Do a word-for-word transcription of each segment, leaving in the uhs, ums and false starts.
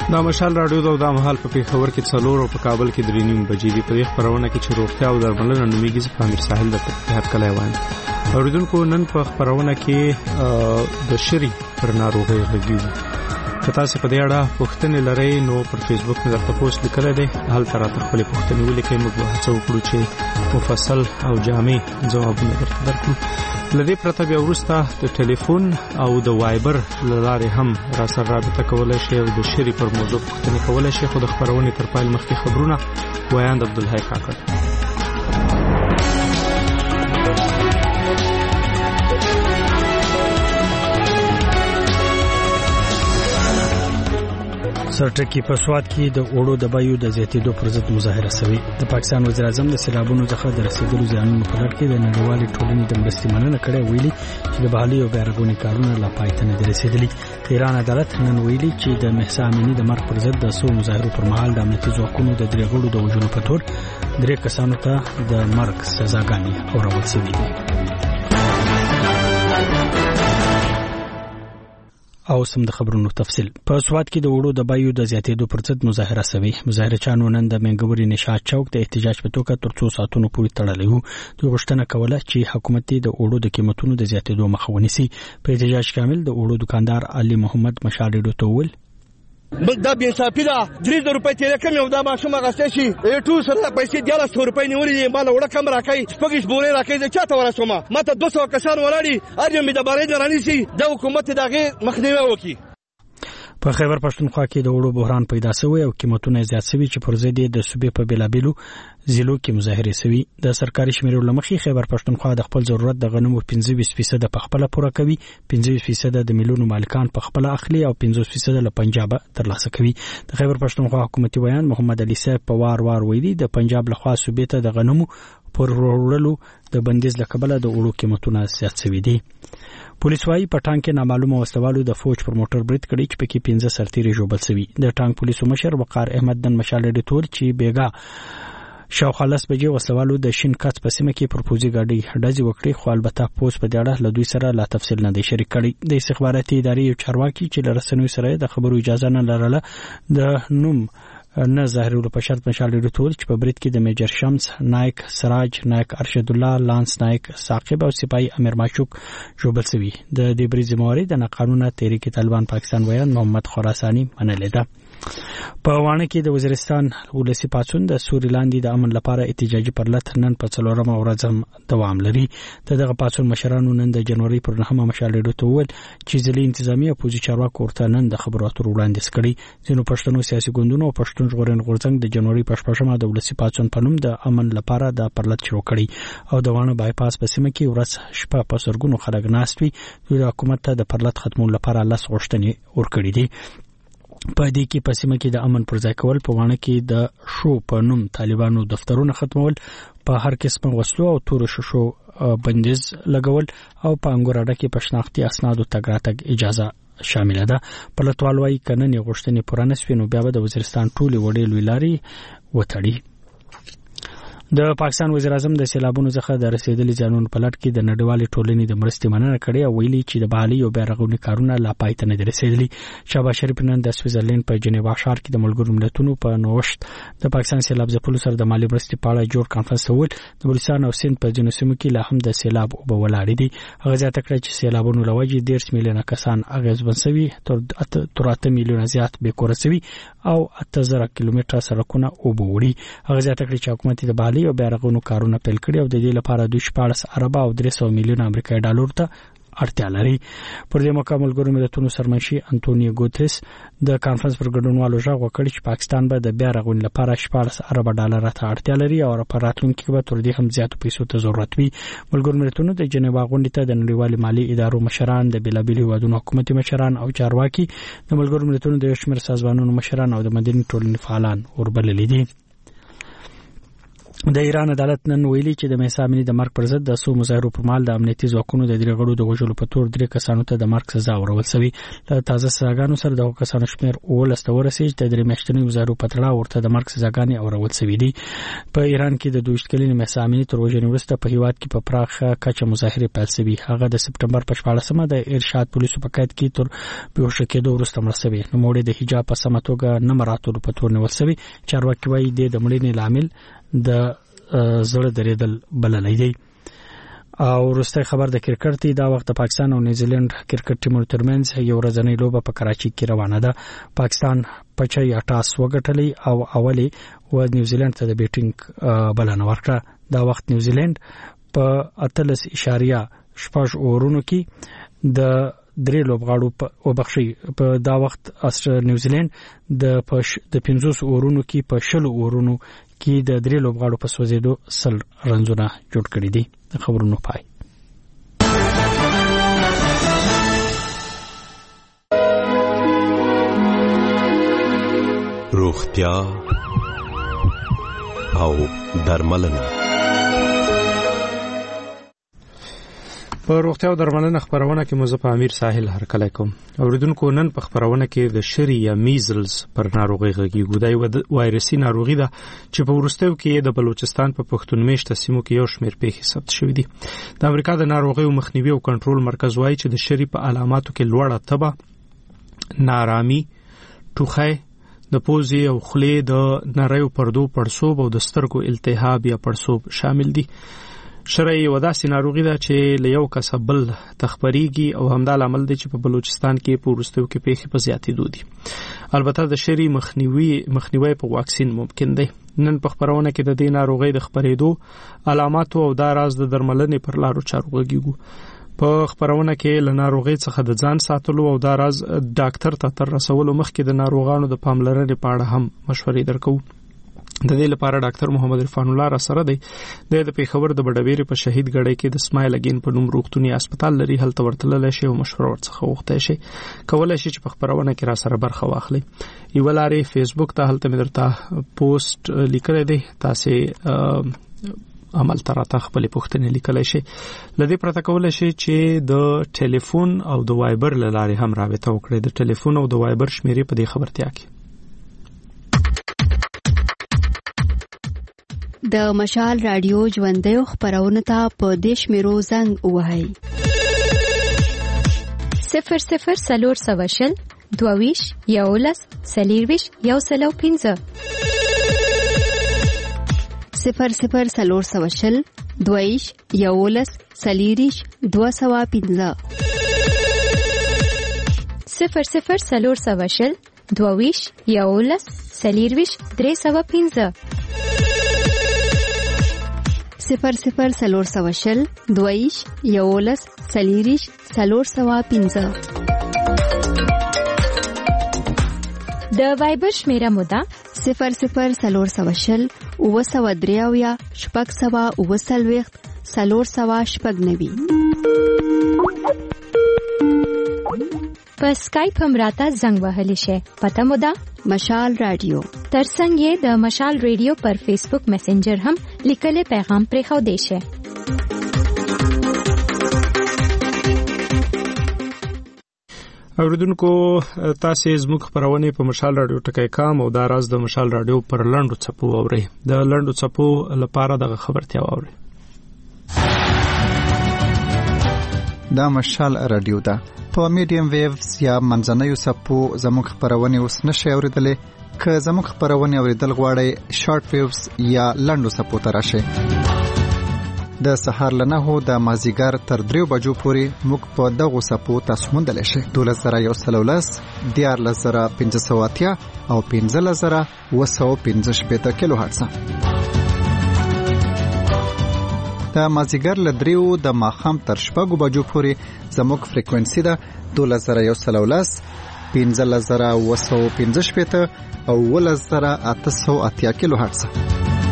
دا مشال رادیو دا د مهال په پیښور کې څلور او په کابل کې درې نیم بجې دی. په دې خبرونه کې چې روغتیا او درملنه نومیږي ځکه امیر ساحل د اتحاد کلی وایم. اوریدونکو نن په خبرونه کې د شری پر ناروغۍ غږیږي. که تاسو په دې اړه پوښتنې لرئ نو پر فیسبوک مې درته پوسټ لیکلی دی، هلته راته خپلې پوښتنې ولیکئ، موږ به هڅه وکړو چې مفصل او جامع ځوابونه درته درکړو. له دې پرته بیا وروسته د ټلیفون او د وایبر له لارې هم راسره رابطه کولی شئ او د شری پر موضوع پوښتنې کولی شئ. خو د خبرونې تر پیل مخکې خبرونه ویاند عبدالحی کاکړ. سرټکی په سواد کې د اوړو د بیو د زیاتېدو پر ضد مظاهره شوې. د پاکستان وزیر اعظم د سیلابونو څخه د رسیدلو زیانونو په اړه د نړیوالې ټولنې د مرستې مننه کړې، ویلي چې د بحالي او بیارغونې کارونه لا پای ته نه دي رسیدلي. د ایران عدالت نن ویلي چې د مهسا امینی د مرګ پر ضد د څو مظاهرو پر مهال د امنیتي ځواکونو د درې غړو د وژنو په تور درې کسانو ته د مرګ سزاګانې اورول شوې دي. او سم د خبرونو تفصیل. په سواد کې د وړو د بیو د زیاتېدو پر ضد مظاهره شوې. مظاهرچیانو نن د منګوري نشاط چوک د احتجاج په توګه تر څو ساعتونو پورې تړلی وو. دوی غوښتنه کوله چې حکومت د وړو د قیمتونو د زیاتېدو مخه ونیسي. په احتجاج کامل د وړو دکاندار علي محمد مشاډیډو ته وویل دا بې انصافي ده. درې زره روپۍ تیرې کمې او دا ماشوم اخیستی شي ټول سره پیسې دیارلس سوه روپۍ نیولې دي. ما له وړه کم راکوي، شپږ بورې راکوي. زه چا ته ورسوم؟ ما ته دوه سوه کسان ولاړي، هر یو مې د بارۍ نه رانیسي. دا حکومت د هغې مخنیوی وکړي. په خیبر پښتونخوا کې د وړو بحران پیدا شوی او قیمتونه زیات شوي چې پر ضد د صوبې په بیلابیلو ضلعو کې مظاهرې شوي. د سرکاري شمیرو له مخې خیبر پښتونخوا د خپل ضرورت د غنمو پنځه ویشت فیصد په خپل پوره کوي، پنځه ویشت فیصد د میلیونو مالکان په خپل اخلي او پنځه فیصد له پنجاب ترلاسه کوي. د خیبر پښتونخوا حکومتي ویان محمد علي صاحب په وار وار ویلي د پنجاب لخوا صوبې ته د غنمو پر وړلو د بندیز له کبله د وړو قیمتونه زیات شوي دي. پولیس وايي په ټانک کې نامعلومه وسلوالو د فوج پر موټر برید کړی چې پکې پنځه سرتیري ژوبل شوي. د ټانک پولیسو مشر وقار احمد نن مشالډي تور چې بیګا شاوخوا لس بجې وسلوالو د شین کاڅ په سیمه کې پر پوځي ګاډي ډزې وکړې، خو البته پولیس په دې اړه له دوی سره لا تفصیل نه دی شریک کړی. د استخباراتي ادارې یو چارواکي چې له رسنیو سره د خبرو اجازه نه لرله د نوم نه ظاهرولو په شرط مشالډي تور چې په برید کې د میجر شمس نایک، سراج نایک، ارشد الله، لانس نایک، ثاقب او سپاهی امیر ماشوق ژوبل شوي. د دې برید ذمہواري د ناقانونه تحریک طالبان پاکستان ویان محمد خراساني منلې ده. په وانه کې د وزیرستان ولسی پاتون د سوري لاندې د امن لپاره احتجاجي پرلط نن په څلورمه ورځ هم دوام لري. دغه پاتون مشرانو نن د جنوري پر نهمه مشالډو ته وویل چې ځلې انتظامی او پوځي چارواکو ورته نن د خبرو اترو وړاندیز کړي. ځینو پښتنو سیاسي ګوندونو او پښتون ژغورنې غورځنګ د جنوري په شپږمه د ولسی پاتون په نوم د امن لپاره د پرلط شروع کړي او د وانه بایپاس په سیمه کې ورځ شپه په سرګونو خلک ناست وي. دوی حکومت ته د پرلط ختمولو لپاره لاس غوښتنې ورکړي دي. په دې کې په سیمه کې د امن پر ځای کول، په وانه کې د شو په نوم طالبانو دفترونه ختمول، په هر قسم وسلو او تور ششو بندیز لګول او په انګوراډه کې په شناختي اسنادو تګ راتګ اجازه شامل ده. پرلطوال وايي کنن غوښتنې پوره نشوي نو بیا به د وزیرستان ټولې وړې لوی لارې وتړي. د پاکستان وزیر اعظم د سیلابونو څخه د رسیدلي زیانونو په لړ کې د نړیوالې ټولنې د مرستې مننه کړې او ویلي چې د بحالي او بیارغونې کارونه لا پای ته نه دي رسیدلي. شهباز شریف نن د سویټزرلند په جنیوا ښار کې د ملګرو ملتونو په نوښت د پاکستان سیلاب ځپلو سره د مالی مرستې په اړه جوړ کانفرنس وول. د بلوچستان او سند په ځینو سیمو کې لا هم د سیلاب اوبه ولاړې دي. هغه زیاته کړه چې سیلابونو له وجې دېرش میلیونه کسان اغېزمن شوي، تر اته میلیونه زیات بې کوره شوي او اته زره کیلومتره سړکونه اوبه وړي. هغه زیاته کړه چې حکومت د بحالي او بیارغونې کارونه پیل کړي او د دې لپاره دوی شپاړس اربه او درې سوه میلیونه امریکایي ډالر ته اړتیا لري. پر دې موقع ملګرو ملتونو سرمنشي انټونیو ګوتریس د کانفرنس پر ګډونوالو ژغ وکړ چې پاکستان به د بیارغونې لپاره شپاړس اربه ډالر ته اړتیا لري او په راتلونکي کې به تر دې هم زیاتو پیسو ته ضرورت وي. ملګرو ملتونو د جنیوا غونډې ته د نړیوالې مالي ادارو مشران، د بیلابیلو هیوادونو حکومتي مشران او چارواکي، د ملګرو ملتونو د یو شمېر سازمانونو مشران او د مدني ټولنې فعالان وربللي دي. د ایران عدالت نن ویلي چې د مهسا امینی د مرګ پر ضد د سو مظاهرو پر مهال د امنیتي ځواکونو د درې غړو د وژلو په تور درې کسانو ته د مرګ سزا ورکول شوې. له تازه سزاګانو سره د کسانو شمېر اوولس ته ورسېږي چې د درې میاشتنیو مظاهرو په تړاو ورته د مرګ سزاګانې ورکول شوې دي. په ایران کې د دوه کلنې مهسا امینی تر وژنې وروسته په هیواد کې په پراخه کچه مظاهرې پیل شوې. هغه د سپټمبر په شپاړسمه د ارشاد پولیسو په قید کې تر بېهوشه کېدو وروسته مړه شوې. نوموړې د حجاب په سمه توګه نه مراعاتولو په تور نیول شوې. چارواکي وایي د مړینې لامل د زړه درېدل بللی دی. او وروستی خبر د کرکټ دی. دا وخت د پاکستان او نیوزیلند کرکټ ټیمونو ترمنځ یو ورځنۍ لوبه په کراچي کې روانه ده. پاکستان پچای اټاس وګټلې او اولي و نیوزیلند ته د بیټینګ بلنه ورکړه. دا وخت نیوزیلند په اتلس اشاریه شپږ اورونو کې د درې لوبغاړو په وبخشي په دا وخت نیوزیلند د پښ د پنځوس اورونو کې په شل اورونو کې د درې لوبغاړو په سوځېدو سل رنزونه جوړ کړي دي. د خبرونو پای. روغتیا او درملنه. په روغتیا او درملنه خبرونه کې مزه په امیر ساحل هرکلی کوم. اوریدونکو نن په خبرونه کې د شری یا میزلز پر ناروغي غږیږو. دا وایرسي ناروغي ده چې په وروستیو کې د بلوچستان په پښتون میشته سیمو کې یو شمېر پیښې ثبت شوې دي. د امریکا د ناروغیو مخنیوي او کنټرول مرکز وایي چې د شری په علاماتو کې لوړه تبه، نارامي، ټوخی، د پوزې او خولې د نریو پردو پړسوب او د سترګو التهاب یا پړسوب شامل دي. شری یو داسې ناروغي ده چې له یو کس بل تخبريږي او همدا لامل دی چې په بلوچستان کې په وروستیو کې پیښې په زیاتېدو دي. البته د شری مخنیوي مخنیوي په واکسین ممکن دی. نن په خبرونه کې د دې ناروغي د خبرېدو علامات او دا راز د درملنې پر لارو چارو غږیږو. په خبرونه کې له ناروغي څخه د ځان ساتلو او دا راز ډاکټر ته تر رسولو مخکې د ناروغانو د پاملرنې په اړه هم مشورې درکو. د دې لپاره ډاکټر محمد عرفان الله را سره دی. د پیښور د بډبېری په شهید ګړی کې د اسماعیل اگین په نوم روغتوني هسپتال لري. هلته ورتللی شي او مشوره ورڅخه وغوښتی شي. کولای شي چې په خبرونه کې را سره برخه واخلي. یو لارې فیسبوک ته هلته مې درته پوسټ لیکلی دی. تاسې عمل تراته خپل پوښتنې لیکلی شي. لدې پرته کولای شي چې د ټلیفون او د وایبر لارې هم رابطه وکړي. د ټلیفون او د وایبر شمیرې په دې خبرتیا کې د مشال رادیو ژوندۍ خبرونه ته په دیش میرو زنګ وهاي صفر صفر سلور سواشل دوویش یولس سلیرویش یو سلو پینزه صفر صفر سلور سواشل دوویش یولس سلیریش دو سوا پینزه صفر صفر سلور سواشل دوویش یولس سلیرویش درې سوا پینزه صفر صفر سلور سواشل دویش یولس سلیریش سلور سوا پینزه. د وایبر شمیره مودا صفر صفر سلور سواشل اوه سوا دریاویا شپږ سوا اوه سلویخت سلور سوا شپږ نوي. په سکایپ هم راته زنګ وهلی شي. پته مودا مشال رادیو. ترڅنګ یې د مشال ریډیو پر فیسبوک میسنجر هم لیکلي پیغام پرې خو دی شي. اوریدونکو تاسو زموږ خبرونه په مشال رادیو ټکی کام او دا راز د مشال رادیو پر لندو چپو اوري. د لندو چپو لپاره د خبرتیا اوري. دا مشال رادیو ده. په میډیم ویوز یا منځنیو سپو زموږ خبرونه اوس نشي اوریدلې. که زموږ خبرونه اوریدل غواړئ شارټ ویوز یا لنډو سپو ته راشئ. د سهار له نهو د مازیګر تر دریو بجو پورې موږ په دغو سپو تاسو موندلی شئ. دولس زره یو سل ولس، دیارلس زره پنځه سوه اتیا او پنځلس زره اوه سوه پنځه شپېته کیلو هرټزه. د مازیګر له دریو د ماښام تر شپږو بجو پورې زموږ فریکوینسي ده دولس زره یو سل ولس، پنځلس زره اوه سوه پنځه شپېته او اوولس زره اته سوه اتیا کیلو هرټزه.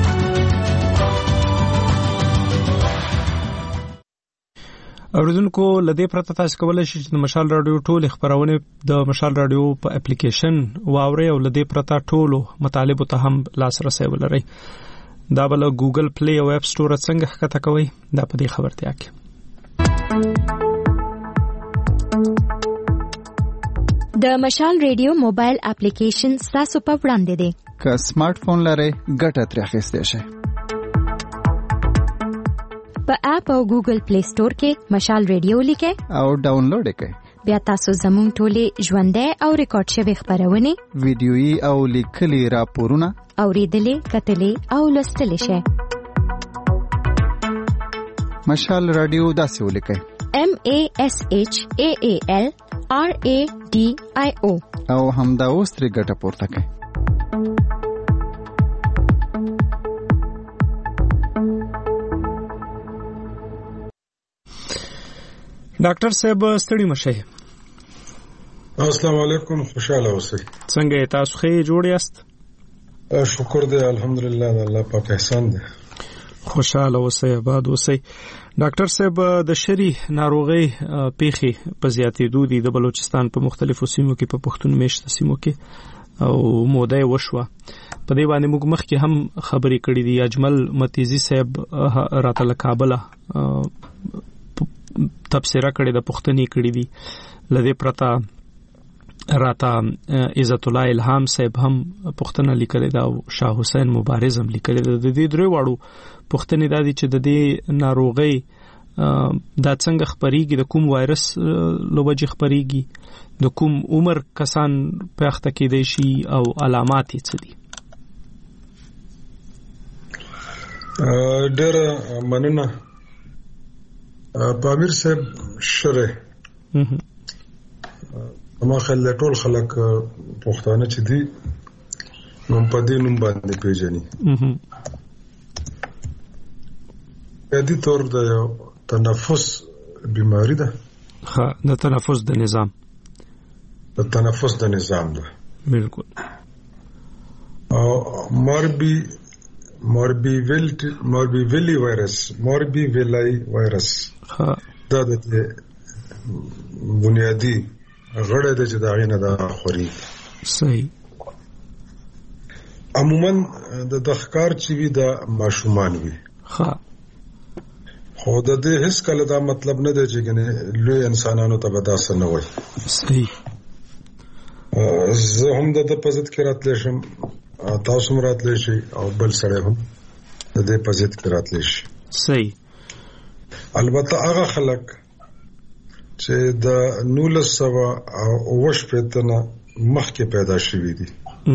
اوریدونکو لدې پرته تاسو کولای شئ چې د مشال رادیو ټول خبرونه د مشال رادیو په اپلیکیشن واورئ او لدې پرته ټول مطالب ته هم لاسرسي ولرئ. دا بل ګوګل پلی او اپ سٹور څنګه ښکته کوي دا په دې خبرتیا کې. د مشال ریډیو موبایل اپلیکیشن تاسو په وړاندې دی. که سمارټ فون لرئ ګټه ترې اخیستی شئ. په اپ او ګوګل پلی سٹور کې مشال ریډیو لیکئ او ډاونلوډ یې کړئ. بیا تاسو زموږ ټولې ژوندۍ او ریکارډ شوي خبرونه ویډیويي او لیکلي راپورونه اوریدلې کتلې او لوستلې شئ. مشال رادیو داسې ولیکئ: M A S H A A L R A D I O او همدا اوس ترې ګټه پورته کړئ. ډاکټر صاحب ستړي مشه. السلام علیکم، خوشاله اوسئ. څنګه تاسو ښه جوړ یاست؟ شکر دی الحمدلله، الله پاک احسان دی. خوشاله اوسئ، آباد اوسئ. ډاکټر صاحب د شری ناروغي پیخي په زیاتېدو دي د بلوچستان په مختلفو سیمو کې په پښتون میشت سیمو کې او موده وشوه. په دې باندې موږ مخکې هم خبرې کړې دي. اجمل متیزی صاحب راته له کابله تبصره کړې د پښتني کړې دي. لدې پرتا راته عزت الله الهام صاحب هم پښتنه لیکلې ده او شاه حسین مبارز هم لیکلې ده. د دې درې واړو پښتنې د دې چې د دې ناروغي دا څنګه خبريږي، د کوم وایرس لوبجه خبريږي، د کوم عمر کسان په اخته کې دي شي او علامات یې څه دي؟ ډېر مننه پامیر صاحب. شره ما خل ټول خلک پښتانه چې دي نو په دې نوم باندې پیژني. د دې تور د تنفس بیماری ده. ها، د تنفس د نظام د تنفس د نظام ده. بالکل. او ماربي ماربي ویلټ ماربي ویلی وایرس ماربي ویلی وایرس ها، دا د بنیادی غړې د چې دا غینه د خوري. صحیح. عموما د دخکار چې وی د ماشومان وی. ها، خو د دې هیڅ کله دا مطلب نه دی چې ګنې لوی انسانانو ته به داسې نه وای. صحیح. زه هم د پزت کې راتلی شم، تاسو هم راتلی شي او بل سړی هم د دې پزت کې راتلی شي. صحیح. البته هغه خلک چې د نولس سوه او اوه شپېته نه مخکې پیدا شوي دي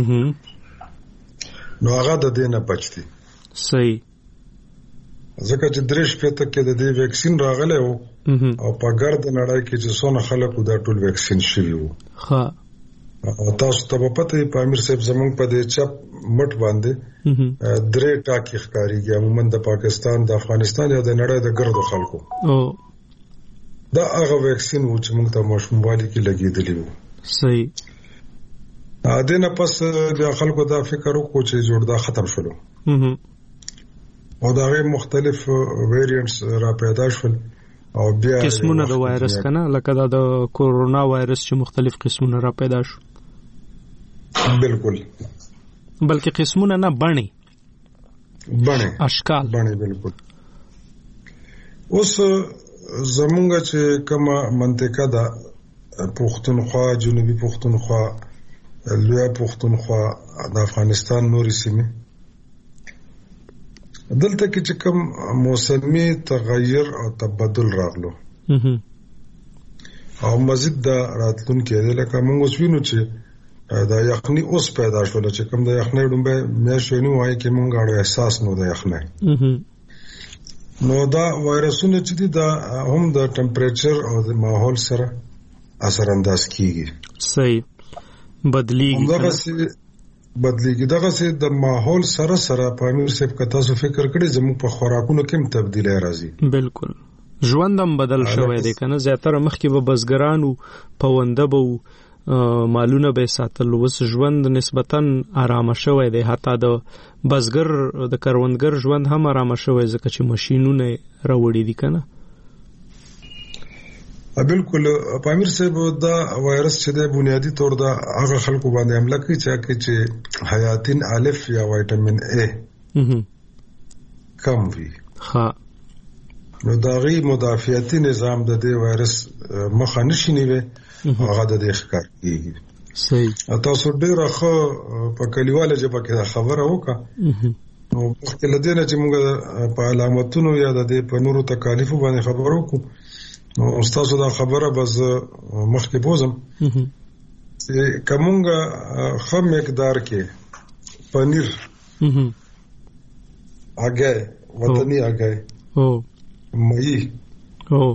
نو هغه د دې نه بچ دي. صحیح. ځکه چې درې شپېته کې د دې ویکسین راغلی و او په ګرد نړۍ کې چې څونه خلکو دا ټول ویکسین شوي وو. ها، تاسو ته به پته وي پامیر صاحب زمونږ په دې چپ مټ باندې درې ټاکي ښکارېږي، عموما د پاکستان، د افغانستان یا د نړۍ د ګردو خلکو. او دا هغه ویکسین و چې موږ ته ماشوموالي کې لګېدلی وو. صحیح. دې نه پس بیا خلکو دا فکر وکړو چې جوړ دا ختم شولو او دا غي مختلف ویریانټس را پیدا شول او بیا قسمونه د وایرس کنه لکه دا د کورونا وایرس چې مختلف قسمونه را پیدا شو. بالکل. بلکې قسمونه نه بڼې بڼې اشکال بڼې بالکل. اوس زمونږ چې کومه منطقه ده پښتونخوا، جنوبي پښتونخوا، لویه پښتونخوا، د افغانستان نورې سیمې، دلته کې چې کوم موسمي تغیر او تبدل راغلو او مزید دا راتلونکي دی. لکه موږ اوس وینو چې دا یخني اوس پیدا شوله چې کوم د یخنۍ ډومبه میاشتې وایي کې موږ اړ احساس نو د یخنۍ نو دا وایرسونه چې دي دا هم د ټمپریچر او د ماحول سره اثر انداز کیږي. صحیح. بدلیږي بدلیږي دغه سي د ماحول سره سره په امیر صاحب کا تاسو فکر کړئ زموږ په خوراکونو کې تبدیلی راځي. بالکل. ژوندم بدل شوی دی کنه. زیاتره مخکې به بزګرانو پونده به مالونه به ساتل، وس ژوند نسبتا آرامه شوی دی. حتی د بزګر د کروندګر ژوند هم آرامه شوی ځکه چې ماشينونه راوړي دي کنه. بالکل. پامیر صاحب دا وایرس چې د بنیادی طور دا هغه خلکو باندې حمله کوي چې چې حیاتین الف یا وټامین ا کم وي ها نو دا غي مدافعتي نظام د دې وایرس مخه نشي نیوي هغه د دې ښکار کیږي. صحیح. تاسو ډیره ښه په کلیواله ژبه کې خبره وکړه. نو په لدینه چې موږ په علامتونو یا د دې په نورو تکالیفو باندې خبرو وکړو نو استاد دا خبره بس مخکې بوزم چې کومه خام مقدار کې پنیر اگای وطنی اگای او مئی او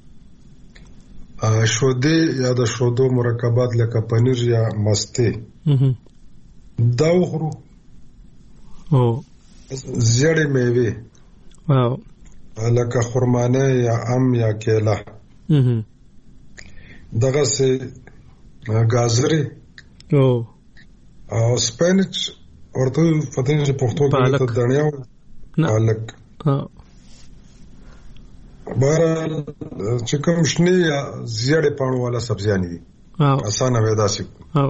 شوده یا د شودو مرکبات لکه پنیر یا مسته دا وخورو او زیړې میوه او لکه خرمانه یا ام یا کیلا دغه سه گازرې او او سپینچ ورته پته نه پښتو کې ته دنیا پالک بهر چې کوم شنه یا زیړې پاڼو والا سبزیان دي اسانه ودا سي. او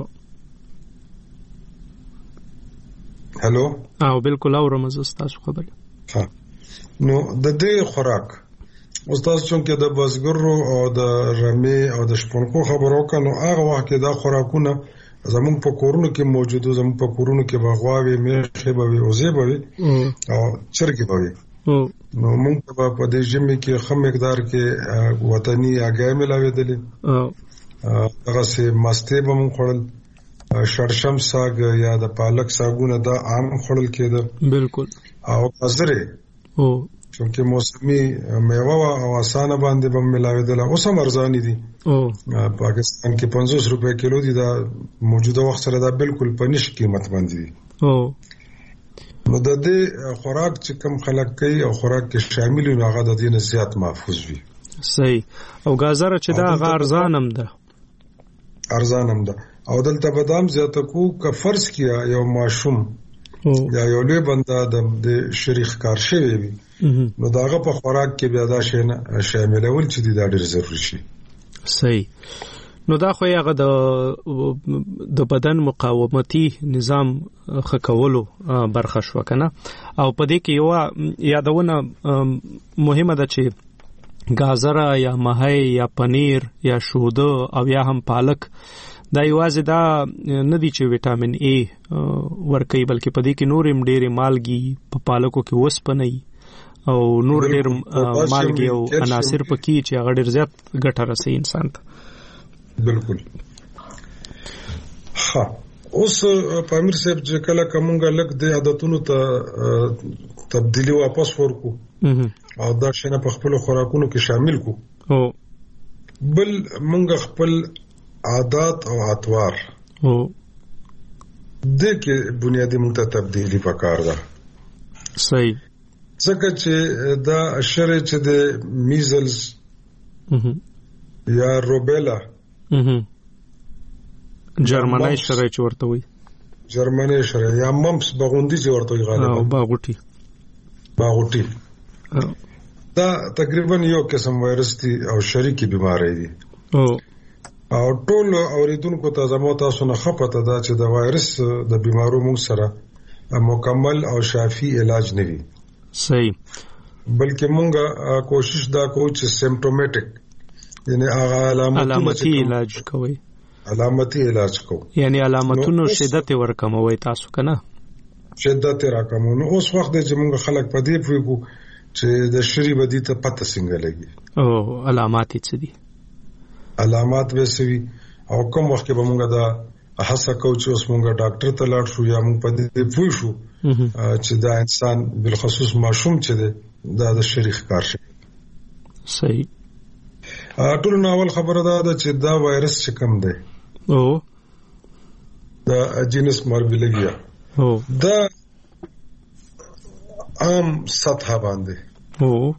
هلو او بالکل اورم زه تاسو خبره. ها نو د دې خوراک استاد چونکه د بزګرو او د رمي او د شپونکو خبرو کنو هغه وخت کې دا خوراکونه زمون په کورونو کې موجوده زمون په کورونو کې بغواوي میخه به وي او زه به وي او چرګي به وي. نو موږ په دې ژمي کې خام مقدار کې وطني اگای ملاوي دي او هغه سه مسته به موږ خورل شړشم ساګ یا د پالک ساګونه دا عام خورل کېده بالکل او غزره او چونکه موسمي میوه او اسانه باندې به ملاوي دي اوس هم ارزاني دي او پاکستان کې پنځوس روپے کیلو دي دا موجوده وخت سره دا بالکل په نش قیمت باندې دي. او نو د دې خوراک چې کم خلک کوي او خوراک کې شامل وي هغه د دې نه زیات محفوظ وي. صحیح. او گازره چې دا غ ارزانم ده ارزانم ده او دلته بادام زیاته کو که فرض کیا یو ماشوم یا یو لوی بنده د شریخ کار شوی وي نو داغه په خوراک کې بیا دا شی نه شاملول چې دا ډېر ضروري شي. صحیح. نو دا خو هغه د د بدن مقاومتي نظام خکولو برخه شو کنه. او په دې کې یو یادونه مهمه ده چې گازره یا ماهی یا پنیر یا شوده او یا هم پالک دا یوازې دا نه دي چې وټامین ای ورکوي بلکې په دې کې نور هم ډېرې مالګي په پالکو کې وسپنه او نور ډېر مالګي او عناصر پکې چې هغه ډېر زیات ګټه رسوي انسان ته. بالکل. ها اوس پامیر صاحب چې کله کومګه لک د عادتونو ته تبدیلی واپس ورکو او دا شنه په خپل خوراکونو کې شامل کو او بل مونږ خپل عادات او اطوار او د کې بنیادی مونږ ته تبدیلی پکار ده. صحیح. ځکه چې دا اشاره چې د میزلز یا روبیلا جرمنی شری چې ورته وي جرمنی شری یا ممپس باغوندي چې ورته وي غالبا او باغوټي باغوټي دا تقریبا یو قسم وایرس دی او شریکی بیماری دی. او او ټول اوریدونکو ته زموږ تاسو نه خپته ده چې د وایرس د بیمارو موږ سره مکمل او شافي علاج نه وي. صحیح. بلکې موږ کوشش دا کوو چې سیمپټومټیک یعنی هغه علامتي علاج کوي علامتي علاج کوو یعنی علامتونو شدت ورکموي تاسو کنه شدت راکمو. نو اوس وخت چې موږ خلک په دې پوهیږو چې د شری بدی ته پته څنګه لګي او علامات څه دي علامات وسوي او کوم وخت به موږ دا هڅه کوو چې اوس موږ ډاکټر ته لاړ شو یا موږ په دې پوه شو چې دا انسان بالخصوص ماشوم چې دا د شری ښکار شي. صحیح. ټول ناول خبره ده چې دا وایرس چې کوم دی او دا جینس ماربیلګیا او دا عام سطح باندې او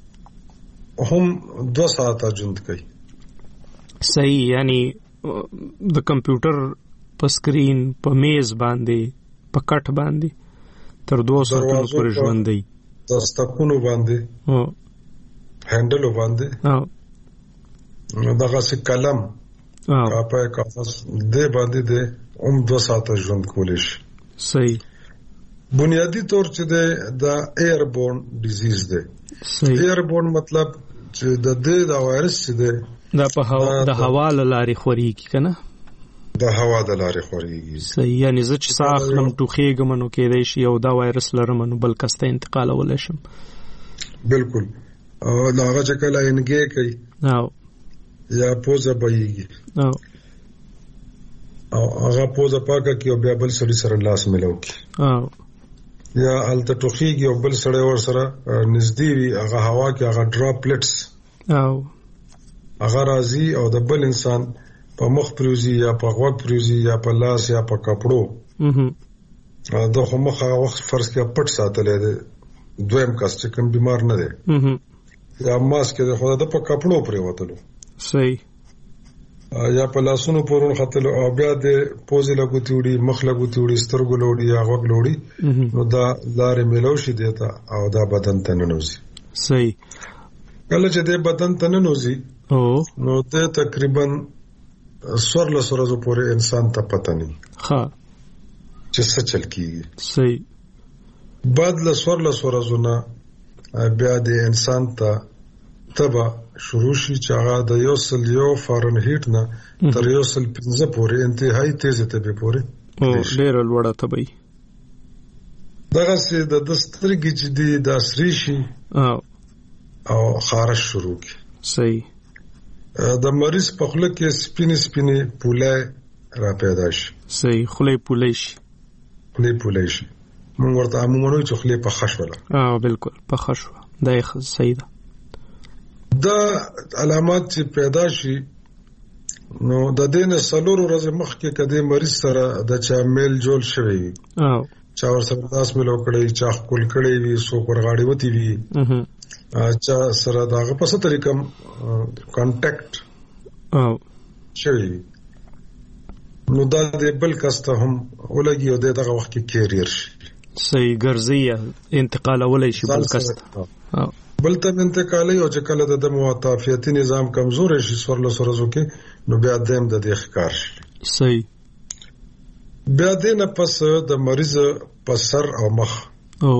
هم دو ساعته ژوند کوي. صحیح. یعنی د کمپیوټر په سکرین په میز باندې په کټ باندې تر دوه ساعتونو پورې ژوند دی. دستکونو باندې او هندلو باندې او دغه څه قلم او په کاغذ دې باندې دې هم دو ساعته ژوند کولی شي. صحیح. بنیادی طور چې د ایربورن ډیزیز دی. ایربورن مطلب چې د دې د وایرس چې دی دا په هوا د هوا لارې خوريږي کنه، د هوا د لارې خوريږي. صحیح، یعنی زه چې ساه اخلم ټوخېږم نو کېدای شي یو دا وایرس لرم نو بل کس ته انتقالولی شم. بالکل. او هغه چې کله انګې کوي او یا پوزه بهیږي او او هغه پوزه پاکه کوي او بیا بل سړي سره لاس ملو کوي او یا هلته ټوخېږي او بل سړی ور سره نږدې وي، هغه هوا کې هغه ډراپلټس او هغه راځي او د بل انسان په مخ پروزي یا په غوږ پروزي یا په لاس یا په کپړو. مهم دا خو مخ هغه وخت فرض کې پټ ساتلې ده، دویم کس چې کوم بیمار نه دی مهم یا ماسک د خو د په کپړو پرې وتلو. صحیح. یا په لاسونو پورون خطلو او بیا د پوزې لګوتې وړي، مخ لګوتې وړي، سترګو لوړي یا غوږ لوړي، نو دا لارې ملو شي دیتا او دا بدن ته ننوزي. صحیح. کله چې د بدن ته ننوزي او نو د تقریبا سورلس ورځو پورې انسان ته پته نه ها چې څه چل کیږي. صحیح. بعد له سورلس ورځو نه بیا د انسان ته تبا شروع شي چې هغه د یو سل یو فارنهیټ نه تر یو سل پنځه پورې انتهایی تیزه تبه پورې او ډېر لوړه تبي دغه سي د دسترګي چې دی د سری شي او او خارش شروع کی. صحیح. د مریض په خله کې سپینې سپینې پوله را پیدا شي. صحیح. خله پوله شي. خله پوله شي. موږ ورته عموماً چې خله په خښوله. اه بالکل په خښوه. دا صحیح ده. دا علامات چې پیدا شي نو د دین سلور ورځې مخکې کده مریض سره د چا میل جول شوی او چا ور سره داس ملو کړی، چا خپل کړی وي، سو پر غاړي وتی وي، چا سره داغه په څه طریقم کانټیکټ او شوی نو دا د بل کسته هم ولګي او دغه وخت کې کیریر شي. صحیح. ګرځي انتقال ولای شي بل کسته او بل ته انتقالي او چې کله د موافقتي نظام کمزور شي سورل سورزو کې نو بیا دیم د دې ښکار شي. صحیح. بیا دې نه پس د مریض په سر او مخ او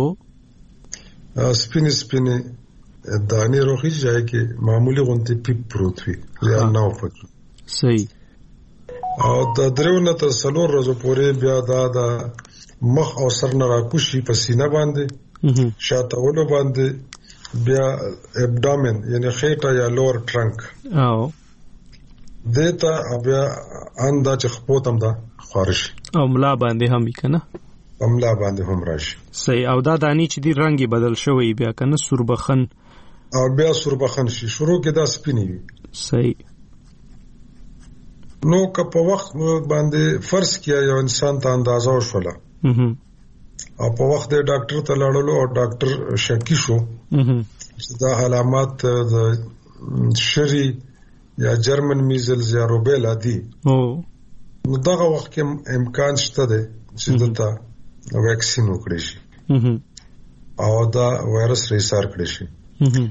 سپین سپین دانی روخي ځای کې معمولی غونټي پیپ پروت وي یا ناو پکې. صحیح. او د درو نه تر څلور ورځې پورې بیا دا د مخ او سر نه راکوشي په سینه باندې شاته ولو باندې بیا ابډامن یعنی خېټه یا لور ټرنک او دیتا بیا اندا چې خپوتم دا خارش او ملا باندې هم کنه ملا باندې هم راشي. صحیح. او دا دانی چې دی رنگي بدل شوی بیا کنه سوربخن او بیا سوربخن شي شروع کې دا سپینی وي. صحیح. نو که په وخت باندې فرض کیا یو انسان ته اندازه وشوله او په وخت د ډاکټر ته لاړلو او ډاکټر شکی شو چې دا علامات د شری یا جرمن میزلز یا روبیلا دي او نو دغه وخت کې امکان شته دی چې دلته ویکسین وکړي شي او دا وایرس ریسار کړي شي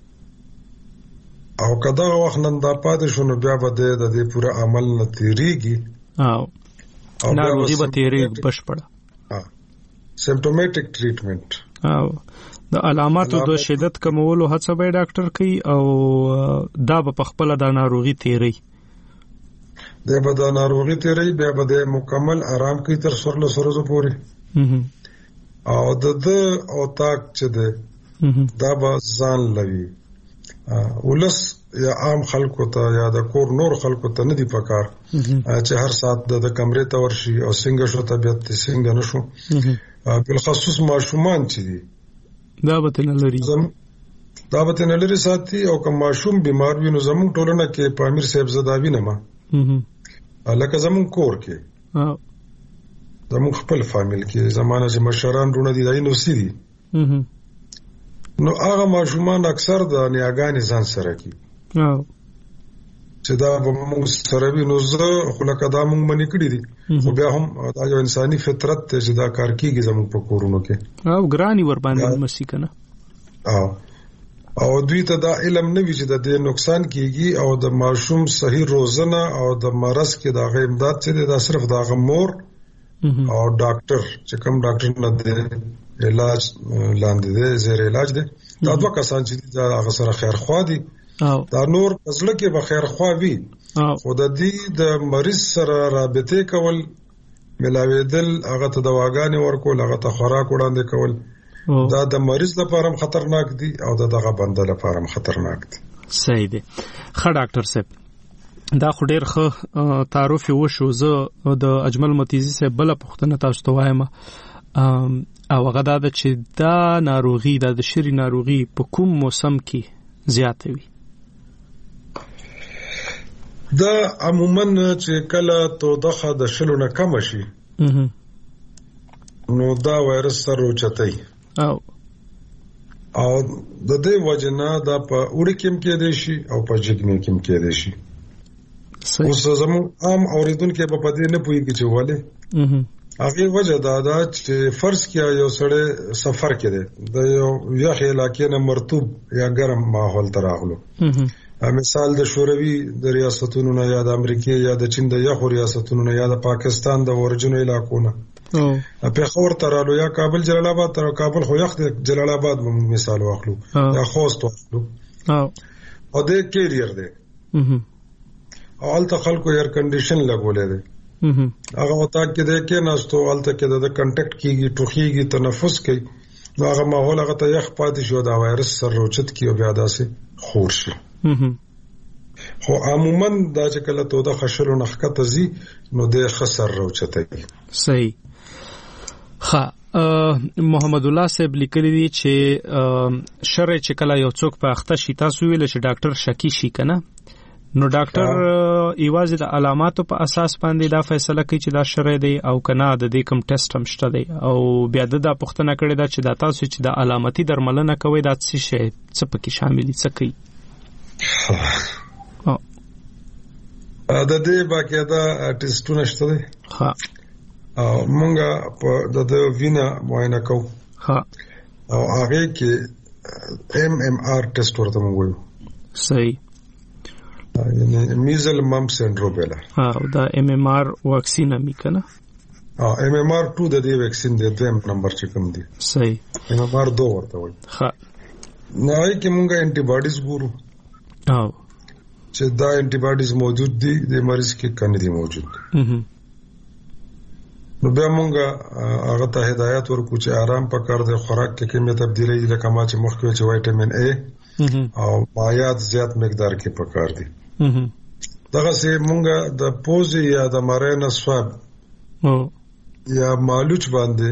او کدا وخت نن دا پاتې شو نو بیا به د دې پوره عمل نه تیریږي او ناروغي به تیریږي بشپړه. سیمپټومټیک ټریټمنټ او د علاماتو د شدت کمولو هڅه به ډاکټر کوي او دا په خپل د ناروغي تیری د به د ناروغي تیری بیا به د مکمل آرام کوي تر څو له سرزو پورې او د د او تاک چې ده دا به ځان لوي ولس یا عام خلکو ته یا د کور نور خلکو ته نه دی پکار چې هر سات د کمرې ته ورشي او څنګه شو طبيعت څنګه نشو بل خصوص ماشومان چې دي دا به تنه لري دا به تنه لري ساتي او کوم ماشوم بیمار وي نو زموږ ټولنه کې په امیر صاحب زداوی نه ما الکه زموږ کور کې زموږ خپل فامیل کې زمانه چې مشران رونه دي دای نو سي دي نو هغه ماشومان اکثر د نیاګانې ځان سره کوي چې دا به موږ سره وي نو زه خو لکه دا موږ منې کړي دي خو بیا هم دا یو انساني فطرت ته چې دا کار کیږي زموږ په کورونو کې او ګرانی ور باندې مسي کنه او او دوی ته دا علم نه وی چې د دې نقصان کیږي او د ماشوم صحیح روزنه او د مرز کې دا غو امداد چې دا صرف دا غمور او ډاکټر چې کوم ډاکټر نه دی علاج لاندې دی زیر علاج دی دا دوه کسان چې دا هغه سره خیر خوا دي دا نور پزله کې به خیر خوا وي خو د دې د مریض سره رابطه کول ملاویدل هغه ته دواګانې ورکول هغه ته خوراک وړاندې کول دا د مریض لپاره هم خطرناک دي او دغه بنده لپاره هم خطرناک دي. صحیح دی. ښه ډاکټر صاحب دا خو ډیر ښه تعارف وشو. زه د اجمل متیزی صاحب بل پوښتنه تاسو ته وایم او هغه دا چې دا ناروغي دا د شری ناروغي په کوم موسم کې زیاته وي؟ دا عموما چې کله تودخه د شلو نه کم شي نو دا وایرس سره اوچتای او او د دې وجنه دا په وړي کې کې دی شي او په جګنه کې کې دی شي. اوس زمو عام اوریدونکو په پدې نه پوهیږي چې والے هغه وجه دا دا چې فرض کیا یو سړی سفر کې دی د یو یخ علاقې نه مرطوب یا ګرم ماحول ته راغلو مثال د شوروي د ریاستونو نه یا د امریکا یا د چین د یخ ریاستونو نه یا د پاکستان د اورجنو علاقو نه په خور ترالو یا کابل جلال آباد تر کابل خو یخ د جلال آباد مثال واخلو یا خوست واخلو او د کیریر دی او الته خلکو ایر کنډیشن لګولې دی هغه وتا کې د کې ناستو الته کې د کنټیکټ کیږي ټوخیږي تنفس کوي نو هغه ماحول هغه ته یخ پاتې شو دا وایرس سره روچت کیو بیا داسې خور شي. خو عموما دا چې کله تو د خشلو نخکته زی نو د خسر روچتای. صحیح. ها محمد الله صاحب لیکلی دی چې شرع چې کله یو څوک په اخته شي تاسو ویل چې ډاکټر شکی شي کنه نو ډاکټر ایوازي د علاماتو په اساس باندې دا فیصله کوي چې دا شرع دی او کنه د دې کوم ټیسټ هم شته دی او بیا د پوښتنه کړې دا چې دا تاسو چې د علامتي درملنه کوي دا څه شی څه پکې شامل دي څه کوي؟ دا دې باقاعده ټیسټونه شته دي. ها او مونږه په د وینا معاینه کوو. ها او هغه کې ایم ایم آر ټیسټ ورته مونږ وایو. صحیح. یعنی میزل ممپ سندروم بلا ها دا ایم ایم آر واکسین هم کنه ها ایم ایم آر ټو د دې واکسین د دویم نمبر چې کوم دی. صحیح. ایم ایم آر دو ورته وایي. ها نو هغه کې مونږه انټي باډیز ګورو او چې دا انټي باډیز موجود دي د مریض کې کنه دي موجود نو بیا مونږه هغه ته هدایت ورکو چې آرام پکړ د خوراک کې کمی تبدیلی لکه ما چې مخکې چې وایټامین ا او مایعات زیات مقدار کې پکار دي. دغه سه مونږه د پوز یا د مارینه سواب یا مالوچ باندې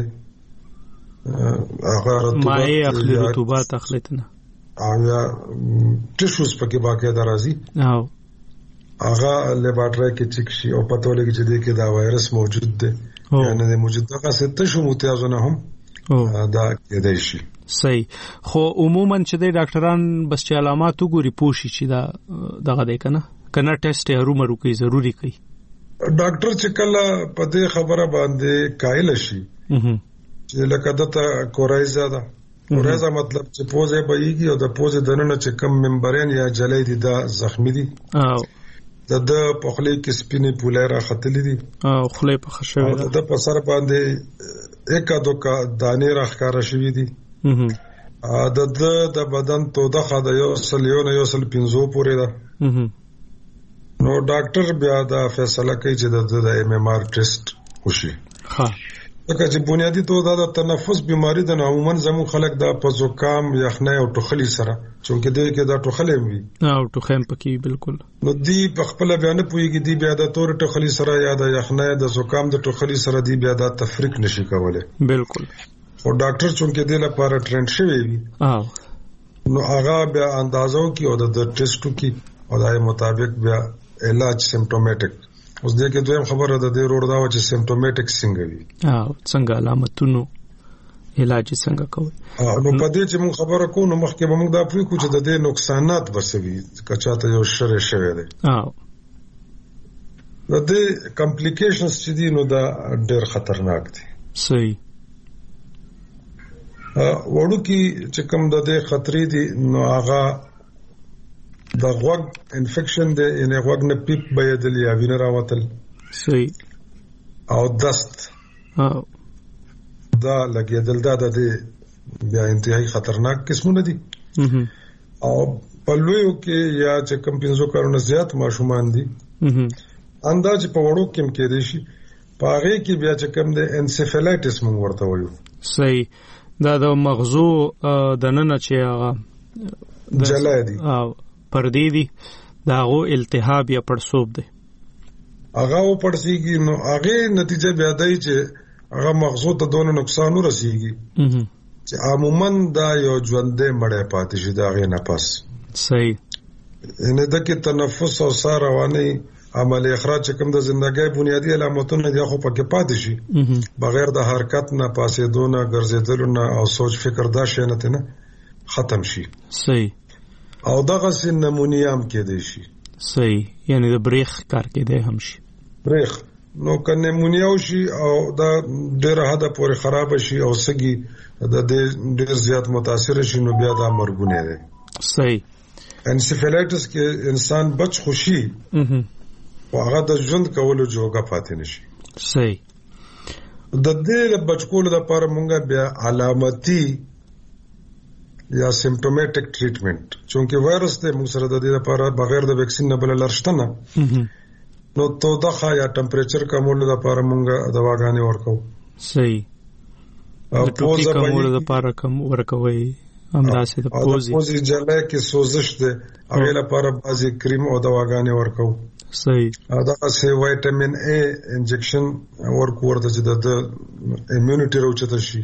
هغه مایع اخلي رطوبات اخلیتنه او یا ټیشوز پکې باقی درازي او هغه لیبارټری کې چک شي او پته ولګي چې دې کې دا وایرس موجود دی یا نه موجود دغه څه تشو متیازونه هم دا کېدای شي. صحیح. خو عموما چې د ډاکټران بس چې علامات وګوري پوښي چې دا دغه دی کنه کنه ټیسټ یې هرومرو کوي ضروری کوي. ډاکټر چې کله په دې خبره باندې قائل شي چې لکه دته کورایزا ده کورایزا مطلب چې پوزه بېږي او د پوزه دننه چې کم ممبرین یا جلې دي دا زخمی دي او د د پخلي کې سپینې پولې را خطلې دي او خلې په خښوي ده د په سر باندې اکا دوکا دانې راخکاره شوې دي د د د بدن تودخه د یو سل یو نه یو سل پنځو پورې ده نو ډاکټر بیا دا فیصله کوي چې د د ایم ایم آر ټیسټ وشي. ها لکه چې بنیادی توګه د تنفس بیماری د عموما زمو خلک د په زکام یخنۍ او ټوخلی سره چونکه دې کې دا ټوخلی وي او ټوخم پکې بالکل نو دی په خپل بیان پويږي دی بیا د تور ټوخلی سره یا د یخنۍ د زکام د ټوخلی سره دی بیا د تفریق نشي کولای. بالکل. او ډاکټر چونکه دې لپاره ټرینډ شوی وي او نو هغه بیا اندازو کې او د ټیسټو کې او دای مطابق بیا علاج سیمپټومټیک اوس دې کې دویم خبره ده د روړ دا چې سیمپټومټیک څنګه وي او څنګه علامتونو علاج څنګه کوي نو په دې چې موږ خبره کوو نو مخکې موږ دا پوي کو چې د دې نقصانات بسوي کچاته یو شر شوی دی او د دې کمپلیکیشنز چې دي نو دا ډېر خطرناک دي. صحیح. وړو کې چې کوم د دې خطرې دي نو هغه د غوږ انفیکشن دی یعنی غوږ نه پیپ بهدل یا وینه راوتل. صحیح. او دست دا لګیدل دا د بیا انتهایی خطرناک قسمونه دي او په لویو کې یا چې کم پنځو کارونه زیات ماشومان دي انداز په وړو کې هم کېدای شي په هغه کې بیا چې کم د انسیفلایټس موږ ورته وایو. صحیح. دا د مغزو د نن چې هغه جلا دي او پردې دي داغو التهاب یا پړسوب دی هغه و پړسیږي نو هغه نتیجه بیا دی چې هغه مغزو ته دونه نقصان ورسیږي چې عموما دا یو ژوندې مړې پاتې شي دا غي نه پس. صحیح. نه د کې تنفس او ساه رواني عمل اخراج کوم د زندګۍ بنیادی علامتونه دي خو پکې پاتې شي بغیر د حرکت نه پاسېدو نه ګرځېدل نه او سوچ فکر دا شي نه نه ختم شي. صحیح. او دغه سن نمونیام کې دی شي. صحیح. یعنی د بریخ کار کې دی هم شي بریخ نو کنه نمونیا شي او دا ډېر حد پورې خراب شي او سګي د ډېر زیات متاثر شي نو بیا دا مرګونه دی. صحیح. انسیفلایټس کې انسان بچ خوشي او هغه د ژوند کولو جوګه پاتې نشي. صحیح. د دې بچکول لپاره مونږه بیا علامتي یا سیمپټومټک ټریټمنټ چونکه وایرس ته موږ سره د دې لپاره بغیر د ویکسین نه بل لرشته نه نو تو دغه یا ټمپریچر کمولو لپاره مونږه دواګانې ورکو. صحیح. او ټوپی کمولو لپاره کوم ورکوي همداسې د پوزي پوزي جلې کې سوزش ده هغه لپاره بازي کریم او دواګانې ورکو. صحیح. دا سه وټامین ا انجکشن ورکو ورته چې د ایمونټي راوچته شي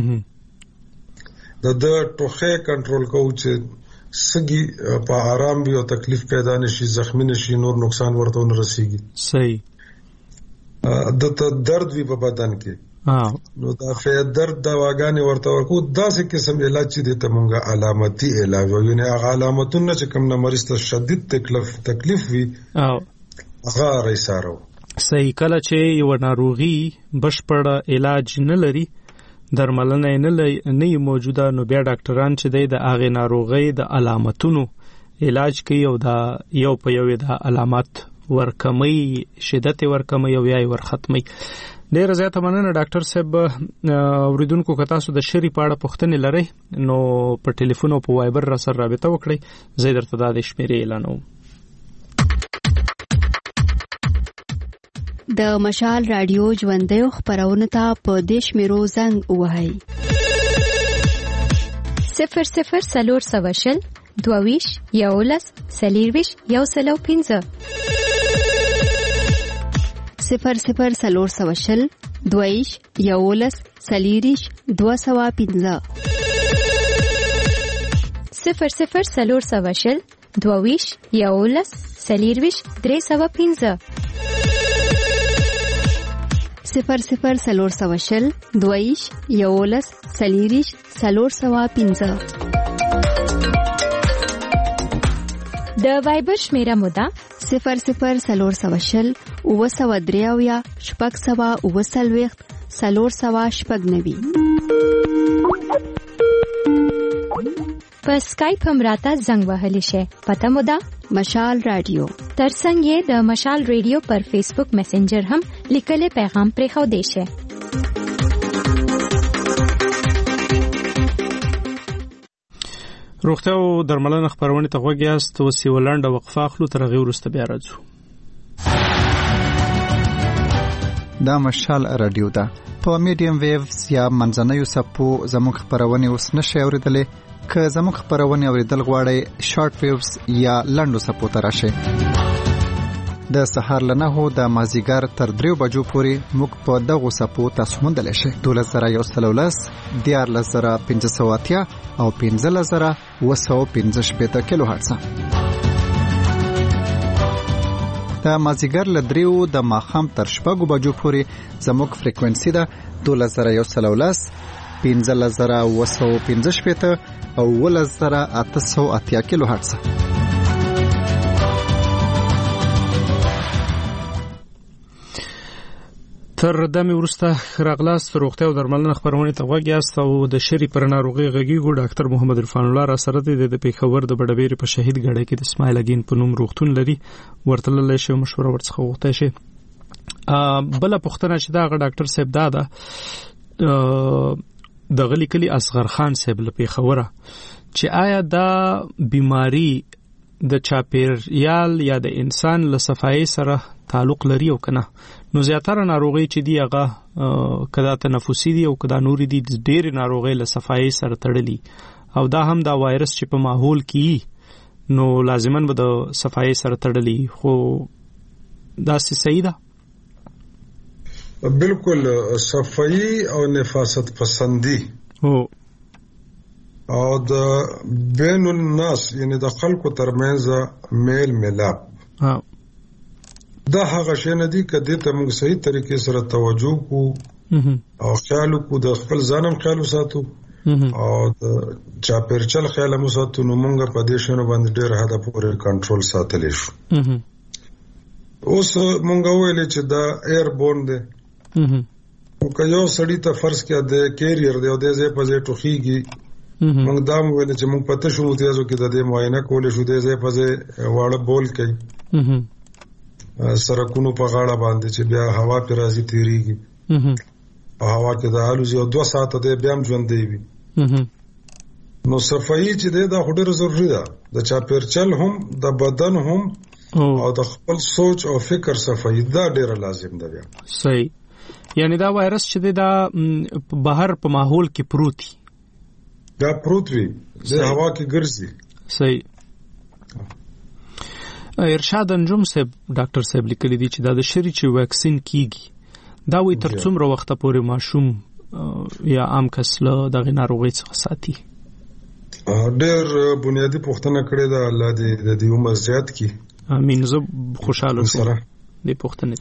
د د ټوخه کنټرول کوو چې سګي په آرام به او تکلیف پیدا نشي زخمی نشي نور نقصان ورته نه رسیږي. صحیح. د ته درد وی په بدن کې نو دا فې درد دواګانې ورته ورکو داسې قسم علاج چې د تمونګه علامتي علاج وي نه علامتونه چې کوم نه مریض ته شدید تکلیف تکلیف وي او هغه رئیسارو. صحیح. کله چې یو ناروغي بشپړ علاج نه لري درملنه نه نه موجوده نو بیا ډاکټران چې د هغه ناروغي د علامتونو علاج کوي او دا یو په یو د علامات ورکمي شدت ورکمي او یا ور ختمي. ډیر زیاته مننه ډاکټر صاحب. اوریدونکو کتا سو د شری پاړه پښتنې لري نو په ټلیفون او په وایبر را سره رابطه وکړئ زه درته د شمیرې اعلانوم. د مشال رادیو ژوندې خبرونه ته په دیش میرو زنګ وهاي صفر صفر سلور سواشل دویش یولس سلیرویش یو سلو پینځه صفر صفر سلور سواشل دویش یولس سلیریش دو سوا پینځه صفر صفر سلور سواشل دویش یولس سلیرویش درې سوا پینځه صفر صفر سلور سواشل دویش یولس سلیریش سلور سوا پینځه. د وایبر شمیره مودا صفر صفر سلور سواشل او سوا دریاویا شپږ سوا او سلويخت سلور سوا شپږ نوي. په سکایپ هم راته زنګ وهلی شي پته مودا مشال رادیو ترڅنګ یې د مشال رادیو پر فیسبوک میسنجر هم لیکلي پیغام پرې خو دی شي. روغتیا او درملنه خبرونه ته غوږیاست او سی ولنډه وقفه اخلو تر غیر ورسته بیا راځو. دا مشال رادیو ده په میډیم ویوز یا منځنوي سپو زموږ خبرونه اوس نشي اوریدلې که زموږ خبرونه اوریدل غواړئ شارټ ویوز یا لنډو سپو ته راشئ. د سهار لنه هو د مازیګر تر دریو بجو پورې موږ په دغه سپو تاسو موندلی شئ. دولس زره یو سل ولس دیارلس زره پنځه سوه اتیا او پنځلس زره اوه سوه پنځه شپېته کیلو هرټز. د مازیګر له دریو د ماښام تر شپږو بجو پورې زموږ فریکوینسي ده دولس زره یو سل ولس پنځلس زره اوه سوه پنځه شپېته او اوولس زره اته سوه اتیا کیلو هرټز. تر دمه ورسته راغلاست روغتیا او درملنه خبرونه ته غوږیاست او د شری پر ناروغي غږیږو ډاکټر محمد عرفان الله را سره د پیښور د بډبېری په شهید غړې کې د اسماعیل اگین په نوم روغتون لري ورته له شی مشوره ورڅخه غوښته شي بل پختنه چې دا غ ډاکټر صاحب دا ده د غلی کلی اصغر خان صاحب لپاره خبره چې آیا دا بیماری د چاپیریال یا د انسان له صفایي سره تعلق لري او کنه. نو زیاتره ناروغي چې دی هغه کدا تنفسي دي او کدا نوري دي ډېر ناروغي له صفایي سره تړلي او دا هم دا وایرس چې په ماحول کې نو لازمن به د صفایي سره تړلي خو دا صحیح ده. بالکل صفایي او نفاست پسندي هو او د بین الناس یعنی د خلکو ترمنځ میل ملاپ ها دا هغه شی نه دی کدی ته موږ صحیح طریقې سره توجه کو او خیال کو د خپل ځانم خیال وساتو او د چاپیرچل خیال مو ساتو نو موږ په دې شنو باندې ډېر حدا پورې کنټرول ساتلی شو. اوس موږ ویل چې دا ایر بورن دی او که یو سړی ته فرض کړه د کیریئر دی او د ځای په ځای ټوخیږي موږ دا ویل چې موږ پته شو متیازو کې د دې معاینه کول شو د ځای په ځای واړه بول کوي سرکونو په غاړه باندې چې بیا هوا پر راځي تیریږي په هوا کې د الوزي او دوه ساعته د بیا ژوند دی نو صفایي چې دا ډېر ضروري ده د چاپیرچل هم د بدن هم او د خپل سوچ او فکر صفایي دا ډېر لازم ده. بیا صحیح یعنی دا وایرس چې دا بهر په ماحول کې پروت دی دا پروت وي د هوا کې ګرځي. صحیح. ارشاد انجم صاحب ډاکټر صاحب لیکلي دي چې دا د شری چې واکسین کیږي دا وي تر څومره وخت پورې ماشوم یا عام کس له دغه ناروغي څخه ساتي. ډېر بنیادی پوښتنه کړې ده الله دې د دې عمر زیات کړي. امين. زه خوشاله شوم دې پوښتنې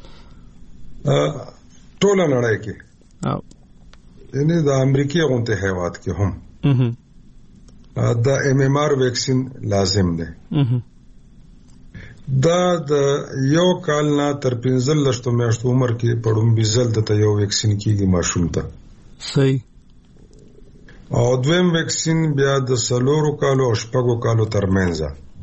ټول نړۍ کې او یعنی د امریکای غونډه هیواد کې هم دا ایم ایم آر ویکسین لازم ده. دا د یو کال نه تر پنځه لسو میاشتو عمر کې پړم بيزل د یو ویکسین کیږي ماشوم ته. صحیح. او دویم ویکسین بیا د سلورو کالو او شپږو کالو ترمنځ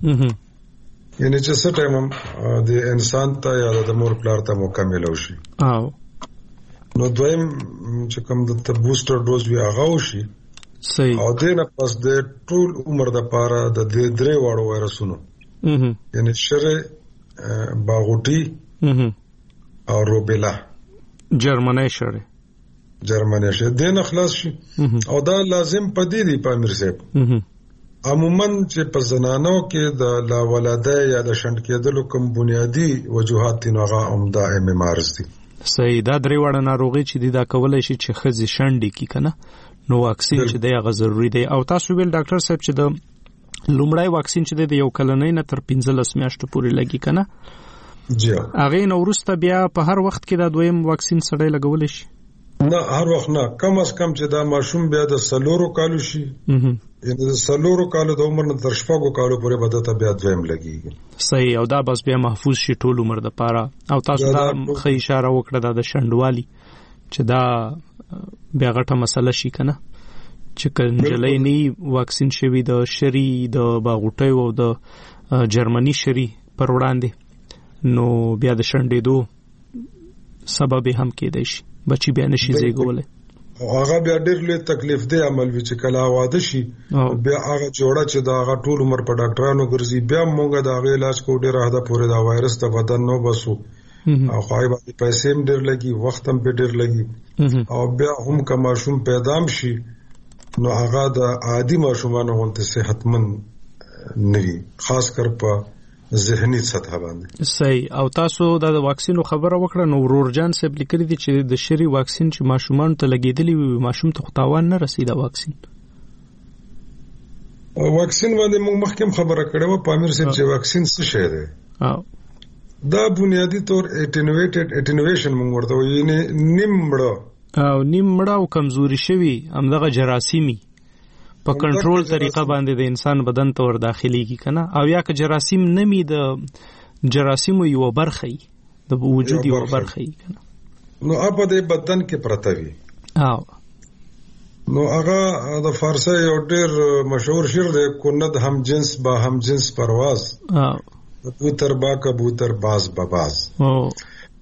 یعنی چې څه ټایم د انسان ته یا د مور پلار ته مکمل وشي. او نو دویم چې کوم د بوستر ډوز وی هغه وشي. صحیح. او دنه پس د ټول عمر د پاره د درې واړو وایرسونو یعنی شره باغوټي او روبیلا جرمنی شره جرمنی شره دنه خلاص شي او دا لازم پدې دی په امیر صاحب. عموما چې په زنانو کې د لا ولادت یا د شند کېدلو کوم بنیادی وجوهات دي هغه عمده ایم ایم آر دي. صحیح. دا درې وړه ناروغي چې دا کولای شي چې خزي شندې کی کنه نو واکسین چې دی هغه ضروری دی. او تاسو ویل ډاکټر صاحب چې د لومړی واکسین چې دی یو کلنۍ نه تر پنځه لس میاشتو پورې لګي کنه. جی هغه نو وروسته بیا په هر وخت کې دا دویم واکسین سره لګول شي. نه هر وخت نه کم از کم چې دا ماشوم بیا د سلورو کالو شي یعنی د سلورو کالو د عمر نه تر شپږو کالو پورې به د بیا دویم لګيږي. صحیح. او دا بس بیا محفوظ شي ټول عمر د پاره. او تاسو دا خې اشاره وکړه د شندوالي چې دا بیا غټه مسله شي کنه چې کنجلې نه واکسین شوی د شری د باغوټي او د جرمني شری پر وړاندې نو بیا د شندېدو سبب هم کېدای شي بچي بیا نشي زیږولای. هغه بیا ډېر لوی تکلیف دی عمل وی چې کله واده شي بیا هغه جوړه چې دا هغه ټول عمر په ډاکټرانو ګرځي بیا موږ دا غي علاج کو ډېر هدا پورې دا وایرس ته بدن نو بسو او خای باندې پیسې هم ډېر لګي وخت هم ډېر لګي او بیا هم کما شوم پیدام شي نو هغه د عادي ماشومانو غونډه صحتمن نوي خاص کر په ذهني سطح باندې. صحیح. او تاسو دا د واکسینو خبره وکړه نو ورورجان صاحب لیکلي دي چې د شری واکسین چې ماشومان ته لګیدلی وي ماشوم ته خطاوان نه رسیدا واکسین. واکسین باندې موږ مخکې خبره کړې و پامیر صاحب چې واکسین څه شی دی. او دا بنیادی طور اټینویټډ اټینویشن موږ ورته وایو نیم مړه او نیم مړه او کمزوري شوی همدغه جراثیمي په کنټرول طریقه باندې د انسان بدن ته ور داخليږي کنه. او یا که جراثیم نمی د جراثیمو یو برخه د وجود یو برخه کنه نو په دې بدن کې پرته وي. او نو هغه د فارسی یو ډېر مشهور شعر دی کند هم جنس با هم جنس پرواز او کبوتر با کبوتر باز با باز. او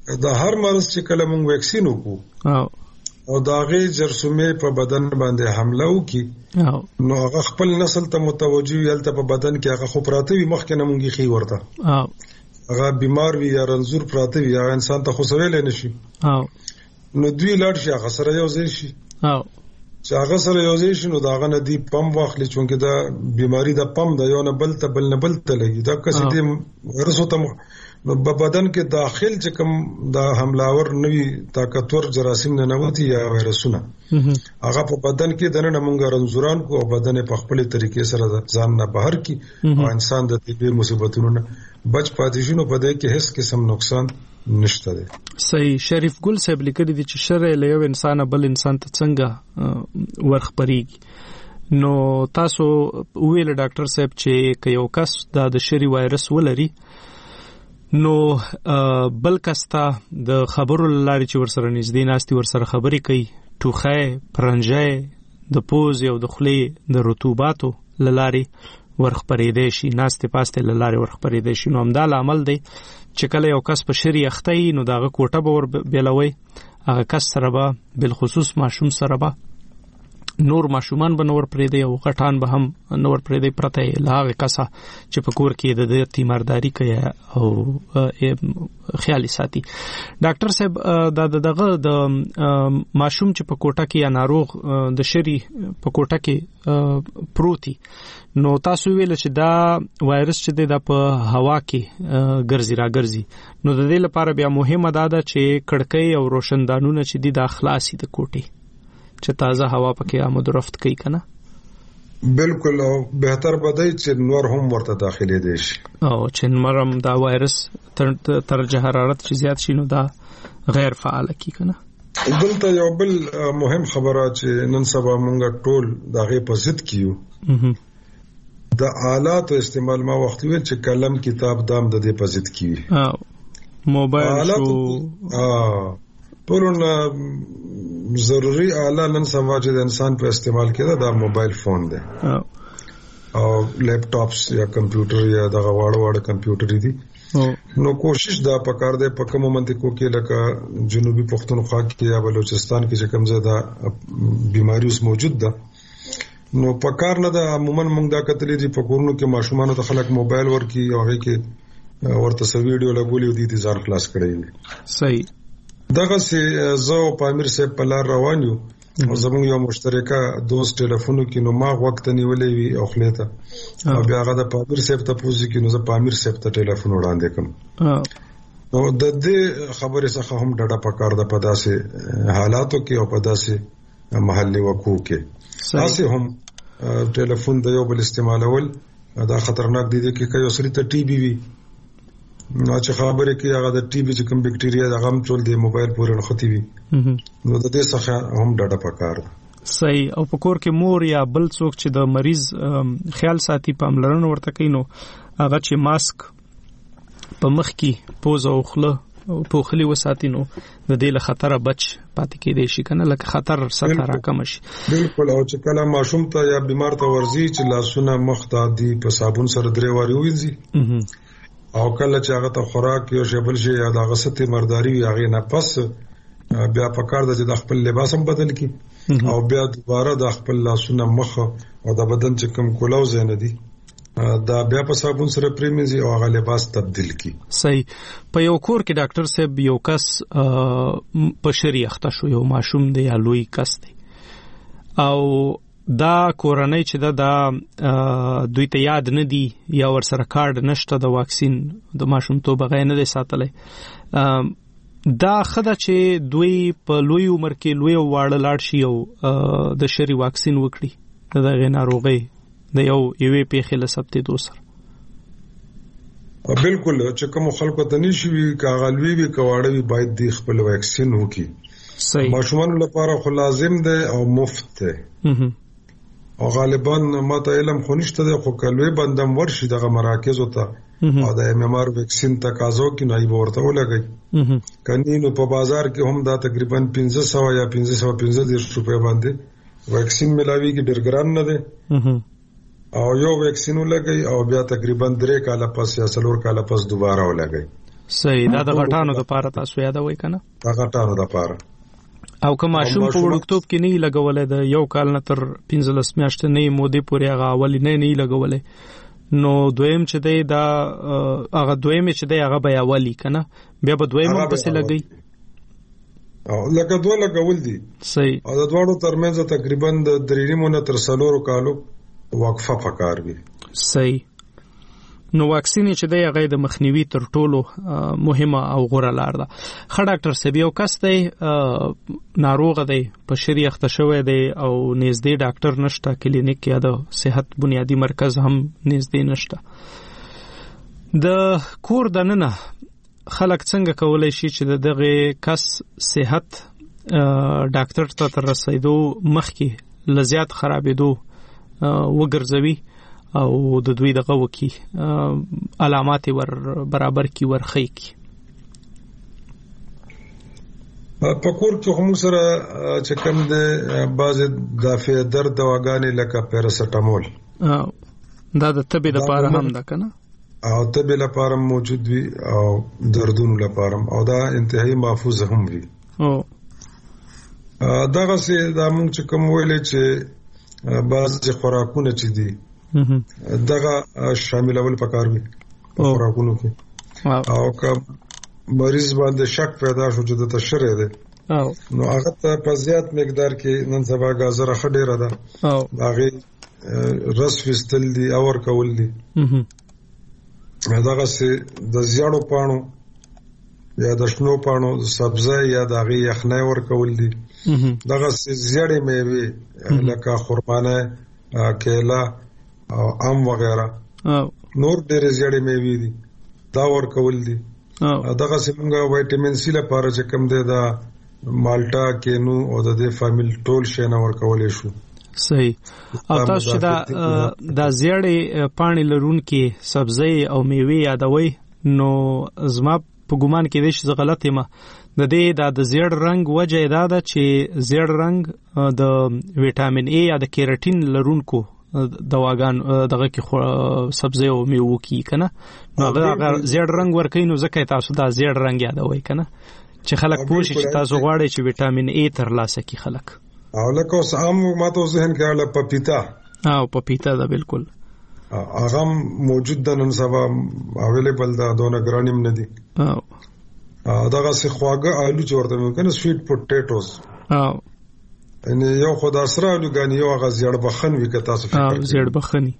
د هر مرض چې کله موږ ویکسین وکړو او دا غي جرثومه په بدن باندې حمله وکي نو هغه خپل نسل ته متوجي یلته په بدن کې هغه خو پراته وي مخکې نه مونږی خي ورته هغه بیمار وي یا رنځور پراته وي هغه انسان ته خو سویل نه شي نو دوی لاړ شي هغه سره یو ځای شي چې هغه سره یو ځای شي نو دا غنه دی پم واخلي چونکه دا بیماری دا پم دا یو نه بل ته بل نه بل ته لګي دا کسي دې ورسو ته نو په بدن کې داخل چې کوم دا حملاور نوي طاقتور جراثیم نه نوتی یا وایرسونه هغه په بدن کې دنه مونږ رنځوران کو او بدن په خپل طریقې سره ځان نه بهر کی او انسان د دې مصیبتونو نه بچ پاتې شي نو په دې کې هیڅ قسم نقصان نشته دی. صحیح. شریف ګل صاحب لیکلي دي چې شر له یو انسان بل انسان ته څنګه ورخپريږي نو تاسو ویل ډاکټر صاحب چې یو کس د شری وایرس ولري نو بل کستا د خبرو لاري چې ورسره نږدې ناستي ورسره خبرې کوي ټوخه پرنجای د پوز او د خولې د رطوباتو لاري ورخپرېدې شي ناستې پاسته لاري ورخپرېدې شي نو همدا عمل دی چې کله یو کس په شری اخته نو داغه کوټه به ور بیلوي هغه کس سره به بل خصوص ماشوم سره به نور ماشومان به نور پرېدې او غټان به هم نور پرېدې پرته لاغه کسا چې په کور کې د دې تیمارداری کوي او خیالي ساتي. ډاکټر صاحب دا دغه د ماشوم چې په کوټه کې یا ناروغ د شری په کوټه کې پروتي نو تاسو ویل چې دا وایرس چې د په هوا کې ګرځي را ګرځي نو د دې لپاره بیا مهمه ده چې کړکۍ او روشندانونه چې د اخلاصي د کوټې چې تازه هوا پکې آمد و رفت کوي کنه بالکل او بهتر بدای چې نور هم ورته داخلي دي شي او چې نورم دا وایرس تر درجه حرارت چې زیات شي نو دا غیر فعال کی کنه. دلته یو بل مهم خبره چې نن سبا مونږ ټول دغه په ضد کیو د آلات استعمال ما وخت ویل چې قلم کتاب دام د دې په ضد کیو او موبایل شو ا ټولونه ضروري آله نن سبا چې د انسان په استعمال کېده دا موبایل فون دی او لیپټاپس یا کمپیوټر یا دغه واړه واړه کمپیوټر دي نو کوشش دا پکار دی په کوم منطقو کې لکه جنوبي پښتونخوا کې یا بلوچستان کې چې کوم زده بیماری اوس موجود ده نو پکار نه ده عموما موږ دا کتلې دي په کورونو کې ماشومان ته خلک موبایل ورکی او هغه کې ورته سو ویډیو لګولې دي دي ځان خلاص کړی. صحیح. دغه سي زو پامیر صاحب په لار روان یو او زموږ یو مشترکه دوست ټلیفون کې نو ما وخت نیولې وی او خلیته او بیا هغه د پامیر صاحب ته پوښتنه کې نو زه پامیر صاحب ته ټلیفون وړاندې کوم نو د دې خبرې څخه هم ډډه پکار ده په داسې حالاتو کې او په داسې محلي وقوع کې تاسو هم ټلیفون د یو بل استعمالول دا خطرناک دي کې کوي سړی ته ټي بي وي نو چې خبرې کې هغه د ټي بي چې کوم بکټیریا د غم ټول دی موبایل پورې نختی وي نو د دې څخه هم ډډه پکار ده. صحیح. او په کور کې مور یا بل څوک چې د مریض خیال ساتي پاملرنه ورته کوي نو هغه چې ماسک په مخ کې پوز او خله او پوخلی وساتي نو د دې له خطر بچ پاتې کېدې شي کنه لکه خطر سره راکم شي. بالکل. او چې کله ماشوم ته یا بیمار ته ورزي چې لاسونه مخ ته دی په صابون سره درې واري وینځي او کله چې هغه ته خوراک یو شی بل شي یا د غسته مرداري وي هغه نه پس بیا پکار د چې د خپل لباس هم بدل کی او بیا دوباره د خپل لاسونه مخ او د بدن چې کوم کولاو زنه دي دا بیا په صابون سره پریمزي او هغه لباس تبدیل کی. صحیح. په یو کور کې ډاکټر صاحب یو کس په شری اخته شو یو ماشوم دی یا لوی کس دی او دا کورنۍ چې دا د دوی ته یاد نه دی یا ور سره کارت نشته د واکسین د ماشوم تو بغیر نه دی ساتلې دا خدای چې دوی په لوی عمر کې لوی واړه لاړ شي او د شری واکسین وکړي د غیر ناروغي د یو یوې پیښې له ثبت دوسر بالکل چې کوم خلکو ته نشي کاغلوي وي کواړوي باید د خپل واکسین وکړي. صحیح. ماشومان لپاره خو لازم دی او مفت دی او غالبا ماته علم خو نشته دی خو کلوي بندم ورشي دغه مراکز ته او د ایم ایم آر ویکسین تقاضا کې نه ورته ولګي کني نو په بازار کې هم دا تقریبا پنځه سوه یا پنځه سوه پنځه روپے باندې ویکسین ملاوي کې ډېر ګران نه دی او یو ویکسین ولګي او بیا تقریبا درې کاله پس یا څلور کاله پس دوباره ولګي. صحیح. دا د غټانو د پاره تاسو یادوي کنه؟ دا غټانو د پاره. او که ماشوم په وړکتوب کې نه لګولې د یو کال نه تر پنځلس میاشتې نه مودې پورې هغه اولي نه نه لګولې نو دویم چې دی دا هغه دویم چې دی هغه بیا والی کنه بیا به دویم هم پسې لګي او لکه دوه لګول دي. صحیح. او د دواړو ترمنځ تقریبا د درې نیمو تر څلورو کالو وقفه پکار وي. صحیح. نو واکسین چې دی هغه د مخنیوي تر ټولو مهمه او غوره لار ده. ښه ډاکټر صاحب یو کس دی ناروغ دی په شری اخته شوی دی او نږدې ډاکټر نشته کلینیک یا د صحت بنیادی مرکز هم نږدې نشته د کور دننه خلک څنګه کولای شي چې دغه کس صحت ډاکټر ته تر رسیدو مخکې لزیات خرابېدو وګرځوي او د دوی دغه وکی علامات ور برابر کی ورخی کی په کور کې هم سره چې کوم د بعض دافع درد دواګانې لکه پیراسټامول دا د تبې لپاره هم ده کنه او تبې لپاره موجود وي او دردونو لپاره او دا انتهایی محفوظ هم وي. او دغه سي د موږ چې کوم ویلې چې بعض خوراکونه چې دي دغه شاملول پکار وي خوراکونو کې او که مریض باندې شک پیدا شو چې د تشریح ده نو هغه ته په زیات مقدار کې نن سبا غازره خډيره ده او هغه رس وستل دي اور کول دي دغه سي د زیړو پانو یا د شنو پانو سبزی یا د هغه یخنۍ ور کول دي دغه سي زیړې میوه لکه خرمانه کیلا او ام وغیرہ نور ډېر زیړې میوې دي دا ور کول دي. دغه څنګه وټامین سی لپاره چې کوم دی دا مالټا کینو او د دې فامیل ټول شي نه ور کولې شو. صحیح. او تاسو چې دا د زیړې پانی لرونکي سبزی او میوې یادوي نو زما په ګومان کې دې څه غلط یم د دې د زیړ رنگ وجه دا ده چې زیړ رنگ د وټامین ای یا د کیراتین لرونکو دواګان دغه کې سبزی او میوه کې کنه نو هغه زیړ رنگ ورکې نو ځکه تاسو دا زیړ رنگ یادوي کنه چې خلک پوه شي چې تاسو غواړئ چې وټامین ای تر لاسه کی خلک او لکه اوس عام ماته ذهن کې اله پپیتا او پپیتا دا بالکل هغه موجود ده نن سبا اویلیبل ده دونه ګرانیم نه دي او دغه څه خواږه آلو چې ورته ممکنه سویټ پټیټوز او ان یو خدای سره لګانی یو هغه زیړ بخن وی که تاسو فکر او زیړ بخنی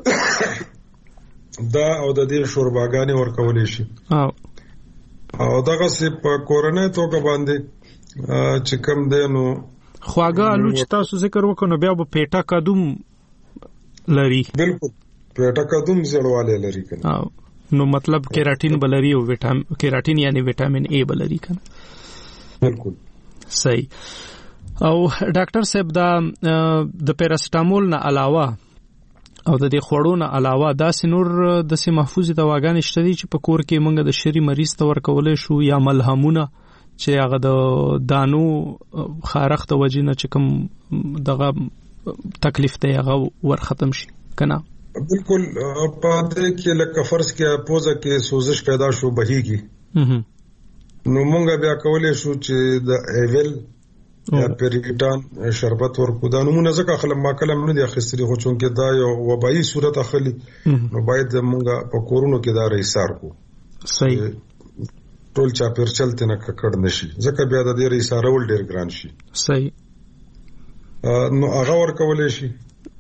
دا او د دې شورباګانی ورکولې شي او او دغه سي په کورنۍ توګه باندې چې کوم دینو خواږه آلو چې تاسو ذکر وکړو بیا په پیټا کدوم لري بالکل پیټا کدوم زړواله لري کنه نو مطلب کیراتین بلری او وټامین کیراتین یعنی وټامین ای بلری کنه بالکل صحیح. او ډاکټر صاحب دا د پیراسټامول نه علاوه او د دې خوړو نه علاوه دا سنور د سي محفوظ دواګانې شته دي چې په کور کې موږ د شری مریض ته ورکولې شو یا ملهمونه چې هغه د دانو خارخ د وجنه چې کوم دغه تکلیف ته هغه ور ختم شي کنه. بالکل په دې کې لکه فرض کې پوزه کې سوزش پیدا شو بهيږي نو موږ بیا کولې شو چې د ایول یا پریټان شربت ورکو دا نمونه ځکه خلک ما کلم نه دي اخیستلي خو چونکې دا یو وبایي صورت اخلي نو باید موږ په کورونو کې دا رئیسار کو. صحیح. ټول چا پیر چلته نه ککړ نشي ځکه بیا د دې رئیسارول ډیر ګران شي. صحیح. نو هغه ورکولې شي.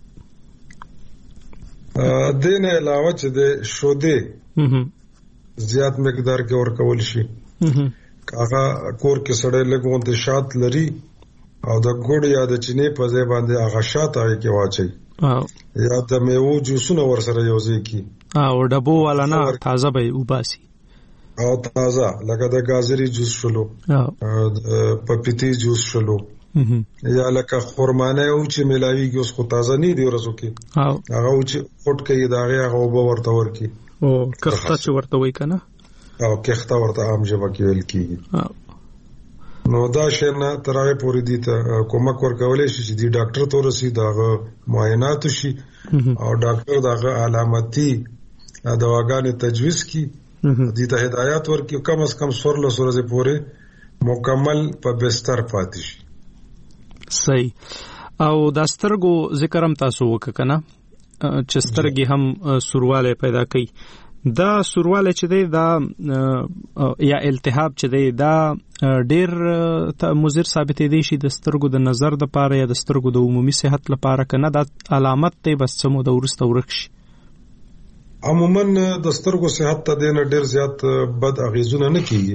د نه علاوه چې د شوده زیات مقدار کې ورکول شي هغه کور کې سړی لګون ته شات لري او د ګوډ یا د چینه په ځای باندې هغه شات هغه کې واچي یا د میوه جوسونه ور سره یوځي کی او ډبو والا نه تازه به وباسي او تازه لکه د گازري جوس شلو پپیتی جوس شلو یا لکه خرمانه او چې ملاویږي اوس خو تازه نه دی ورسو کې هغه او چې پټ کې دا هغه وب ورته ورکی او کخته چې ورته وای کنه او کخته ورته عام ژبه کې ویل کیږي نو دا شنه ترغه پوری دي ته کومک ورکولې شي چې دی ډاکټر ته ورسي داغه معاینات شي او ډاکټر داغه علامتي دواګانې تجویز کی دې ته هدایت ورکړي کم از کم څوارلس ورځې پورې مکمل په بستر پاتې شي. صحیح. او د سترګو ذکر هم تاسو وکړه کنه چې سترګې هم سورواله پیدا کوي. دا سورواله چې دی دا یا التهاب چې دی دا ډیر مضر ثابتې دي شي د سترګو د نظر د پاره یا د سترګو د عمومي صحت لپاره کنه دا علامت دی بس سمو د ورسته ورک شي. عموما د سترګو صحت ته دینه ډیر زیات بد اغیزونه نه کیږي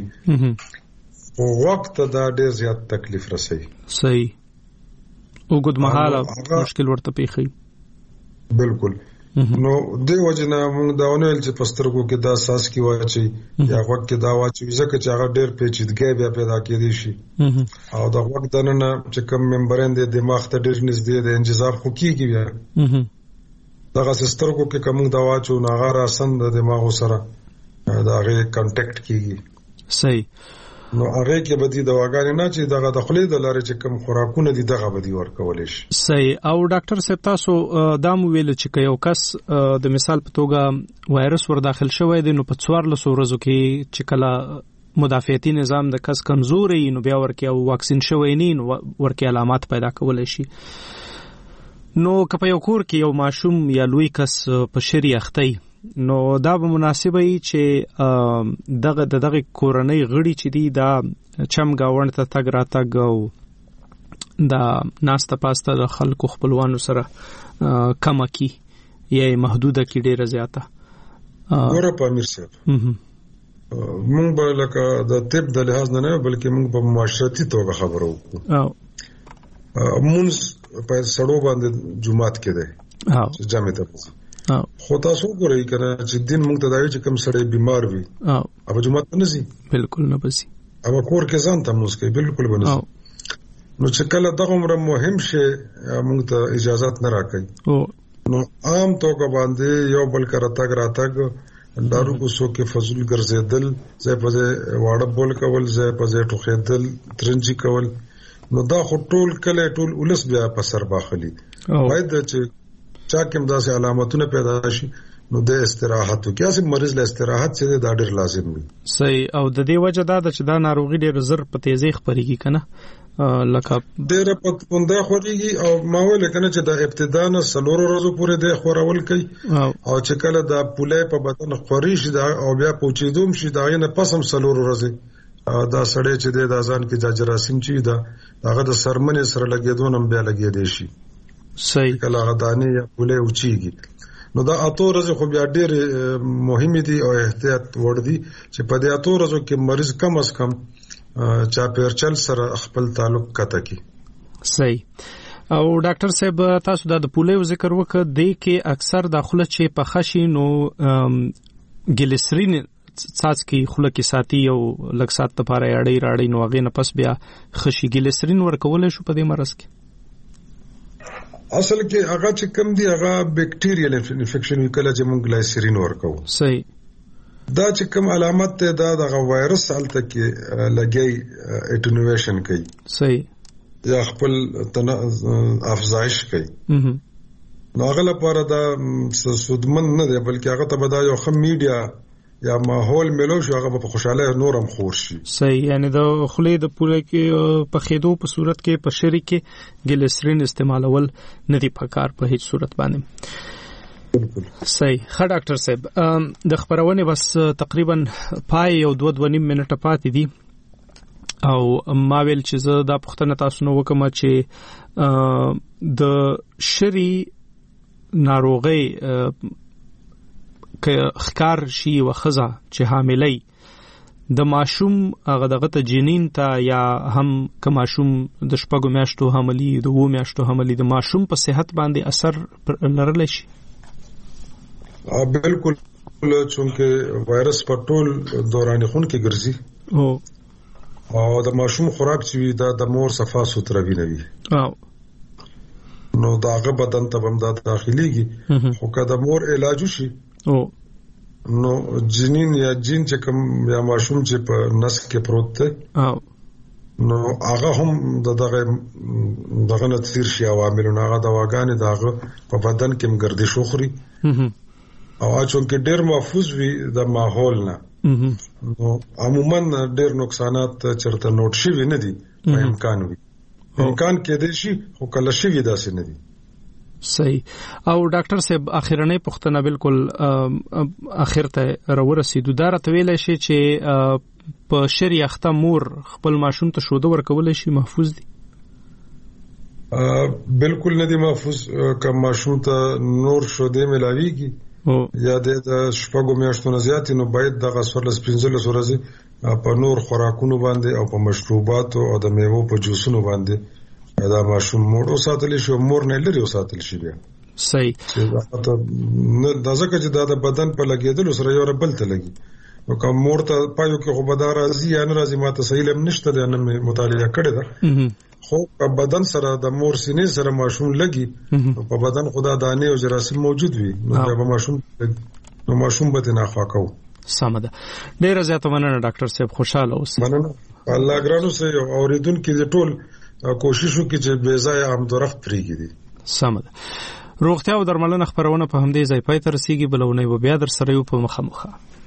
او وخت دا ډیر زیات تکلیف رسوي. صحیح. وګد مهاله مشکل ورته پیخي. بالکل. نو د وجنه موږ دا ونیل چې پسترګو کې دا ساس کی واچي یا وخت کې دا واچي ځکه چې هغه ډیر پیچیدګي بیا پیدا کېدی شي او دا وخت دنه چې کوم ممبرین د دماغ ته ډیر نږدې د انجذاب خو کیږي بیا دا سترګو کې کوم دا واچو نه هغه راسن د دماغ سره دا غي کانټیکټ کیږي. صحیح. نو هغه کې بدی دواګانې نه چې دغه د خلې د لارې چې کوم خوراکونه دي دغه بدی ورکول شي. صحیح. او ډاکټر صاحب تاسو دا مو ویل چې یو کس د مثال په توګه وایرس ور داخل شوی دی نو په څوارلس ورځو کې چې کله مدافعتي نظام د کس کمزوري نو بیا ورکه او واکسین شوی نه نو ورکه علامات پیدا کول شي. نو که په یو کور کې یو ماشوم یا لوی کس په شری اختی نو دا به مناسبه وي چې دغه دغه کورنۍ غړي چې دی دا چم گاوند ته تګ را تګ او دا ناسته پاسته د خلکو خپلوانو سره کم کی یا محدوده کی ډیره زیاته. ګوره پامیر صاحب موږ به لکه د طب د لحاظ نه نه بلکې موږ په معاشرتي توګه خبرو وکړو. مونږ په سړو باندې جمعات کې ده چې جامع ته خو تاسو ګورئ کنه چې دین موږ ته دایو چې کوم سړی بیمار وي او جمعات نه نسی بالکل نه بسی او کور کې ځان ته موږ کوي بالکل ونسی نو چې کله دغه عمر مهم شي موږ ته اجازه نه راکړي نو عام توګه باندې یو بل کر تاګ را تاګ دارو کو سو کې فضل ګرځیدل ځای په ځای واړه بول کول ځای په ځای ټوخېدل ترنجي کول نو دا خو ټول کله ټول ولس بیا په سر باخلي باید چې چا کوم داسې علامتونه پیدا شي نو د استراحت کې اسې مریض له استراحت څخه دا ډېر لازم دی. صحیح. او د دې وجه دا چې دا ناروغي ډېر زر په تیزی خپريږي کنه لکه ډېر په پونده خوريږي او ماول کنه چې د ابتدا نه سلور ورځې پورې د خورول کوي او چې کله د پوله په بدن خوري شي دا او بیا پوچیدوم شي دا نه پسم سلور ورځې دا سړی چې د ځان کې د جراثیم چي دا هغه د سرمنې سره لګیدونم بیا لګیدې شي. صحیح. کله غدانې یا پوله اوچیږي نو دا اته ورځې خو بیا ډېر مهمه دي او احتیاط وړ دي چې په دې اته ورځو کې مریض کم از کم چا پیرچل سره خپل تعلق کته کی. صحیح. او ډاکټر صاحب تاسو د پولیو ذکر وکړ د کې اکثر داخله چې په خشي نو ګلیسرین څاڅ کې خوله کې ساتي او لږ سات لپاره اړې راړې نو هغه نه پس بیا خشي ګلیسرین ورکول شو په دې مرز کې. اصل کې هغه چې کم دی هغه بیکټیریل انفیکشن وکړه چې موږ ګلیسرین ورکو. صحیح. دا چې کوم علامت ته دا د وایرس حالت کې لګي اټینویشن کوي. صحیح. یا خپل افزایش کوي. نو هغه لپاره دا سودمن نه دی بلکې هغه ته بدا یو خم میډیا یا ماحول ملو شو هغه په خوشاله نورم خور شي. صحیح. یعنی د خلې د پوره کې په خېدو په صورت کې په شری کې ګلیسرین استعمالول نه دی پکار په هیڅ صورت باندې. بالکل صحیح. ښه ډاکټر صاحب د خبرونه بس تقریبا پای یو دوه دوه نیم منټه پاتې دي او ما ویل چې زه دا پوښتنه تاسو نو وکم چې د شری ناروغي که خکار شي وخزه چې حاملې د ماشوم هغه دغه ته جنین ته یا هم که ماشوم د شپږو میاشتو حملې د وو میاشتو حملې د ماشوم په صحت باندې اثر لرلی شي. بالکل چونکه وایرس په ټول دوران خون کې ګرځي او او د ماشوم خوراک چې دا د مور صفا سوتره ویني او نو داغه بدن ته هم دا داخليږي خو که د مور علاج شي او نو جنین یا جین چې کوم یا ماشوم چې په نس کې پروت دی او نو هغه هم دغه دغه نتیر شي عوامل نه هغه دواګانې دغه په بدن کې مګردش خوري او اچون کې ډېر محفوظ وي د ماحول نه نو عموما ډېر نقصانات چرته نوٹ شوي نه دي په امکان وي امکان کې دي شي خو کله شي داسې نه دي. صحیح. او ډاکټر صاحب اخیرنۍ پوښتنه بالکل اخر ته راورسېدو دا راته ویلی شي چې په شر یخته مور خپل ماشوم ته شوده ورکولی شي محفوظ دي؟ بالکل نه دي محفوظ. که ماشوم ته نور شوده ملاویږي یا د شپږو میاشتو نه زیات نو باید دغه څوارلس پنځلس ورځې په نور خوراکونو باندې او په مشروباتو او د میوو په جوسونو باندې دا ماشوم موړ وساتل شي، مور نه لري وساتل شي. بیا صحیح. دا ځکه چې دا د بدن په لګیدلو سره یو بل ته لګي نو کوم مور ته پایو کې خو بدار راځي یا نه راځي ماته صحیح لم نشته دا نه مطالعه کړی ده خو په بدن سره د مور سینې سره ماشوم لګي په بدن خدا دانه او جراثیم موجود وي نو به ماشوم نو ماشوم به نه خواکو. سم ده. ډیره زیاته مننه ډاکټر صاحب، خوشاله اوسئ. مننه. الله ګرانو سه اوریدونکو دې ټول کوشش وکړي چې بې ځای عمدرفت پرېږدي. سم ده. روغتیا او درملنه خبرونه په همدې ځای پای ته رسیږي. بلونه به بیا در سره یو په مخه مخه.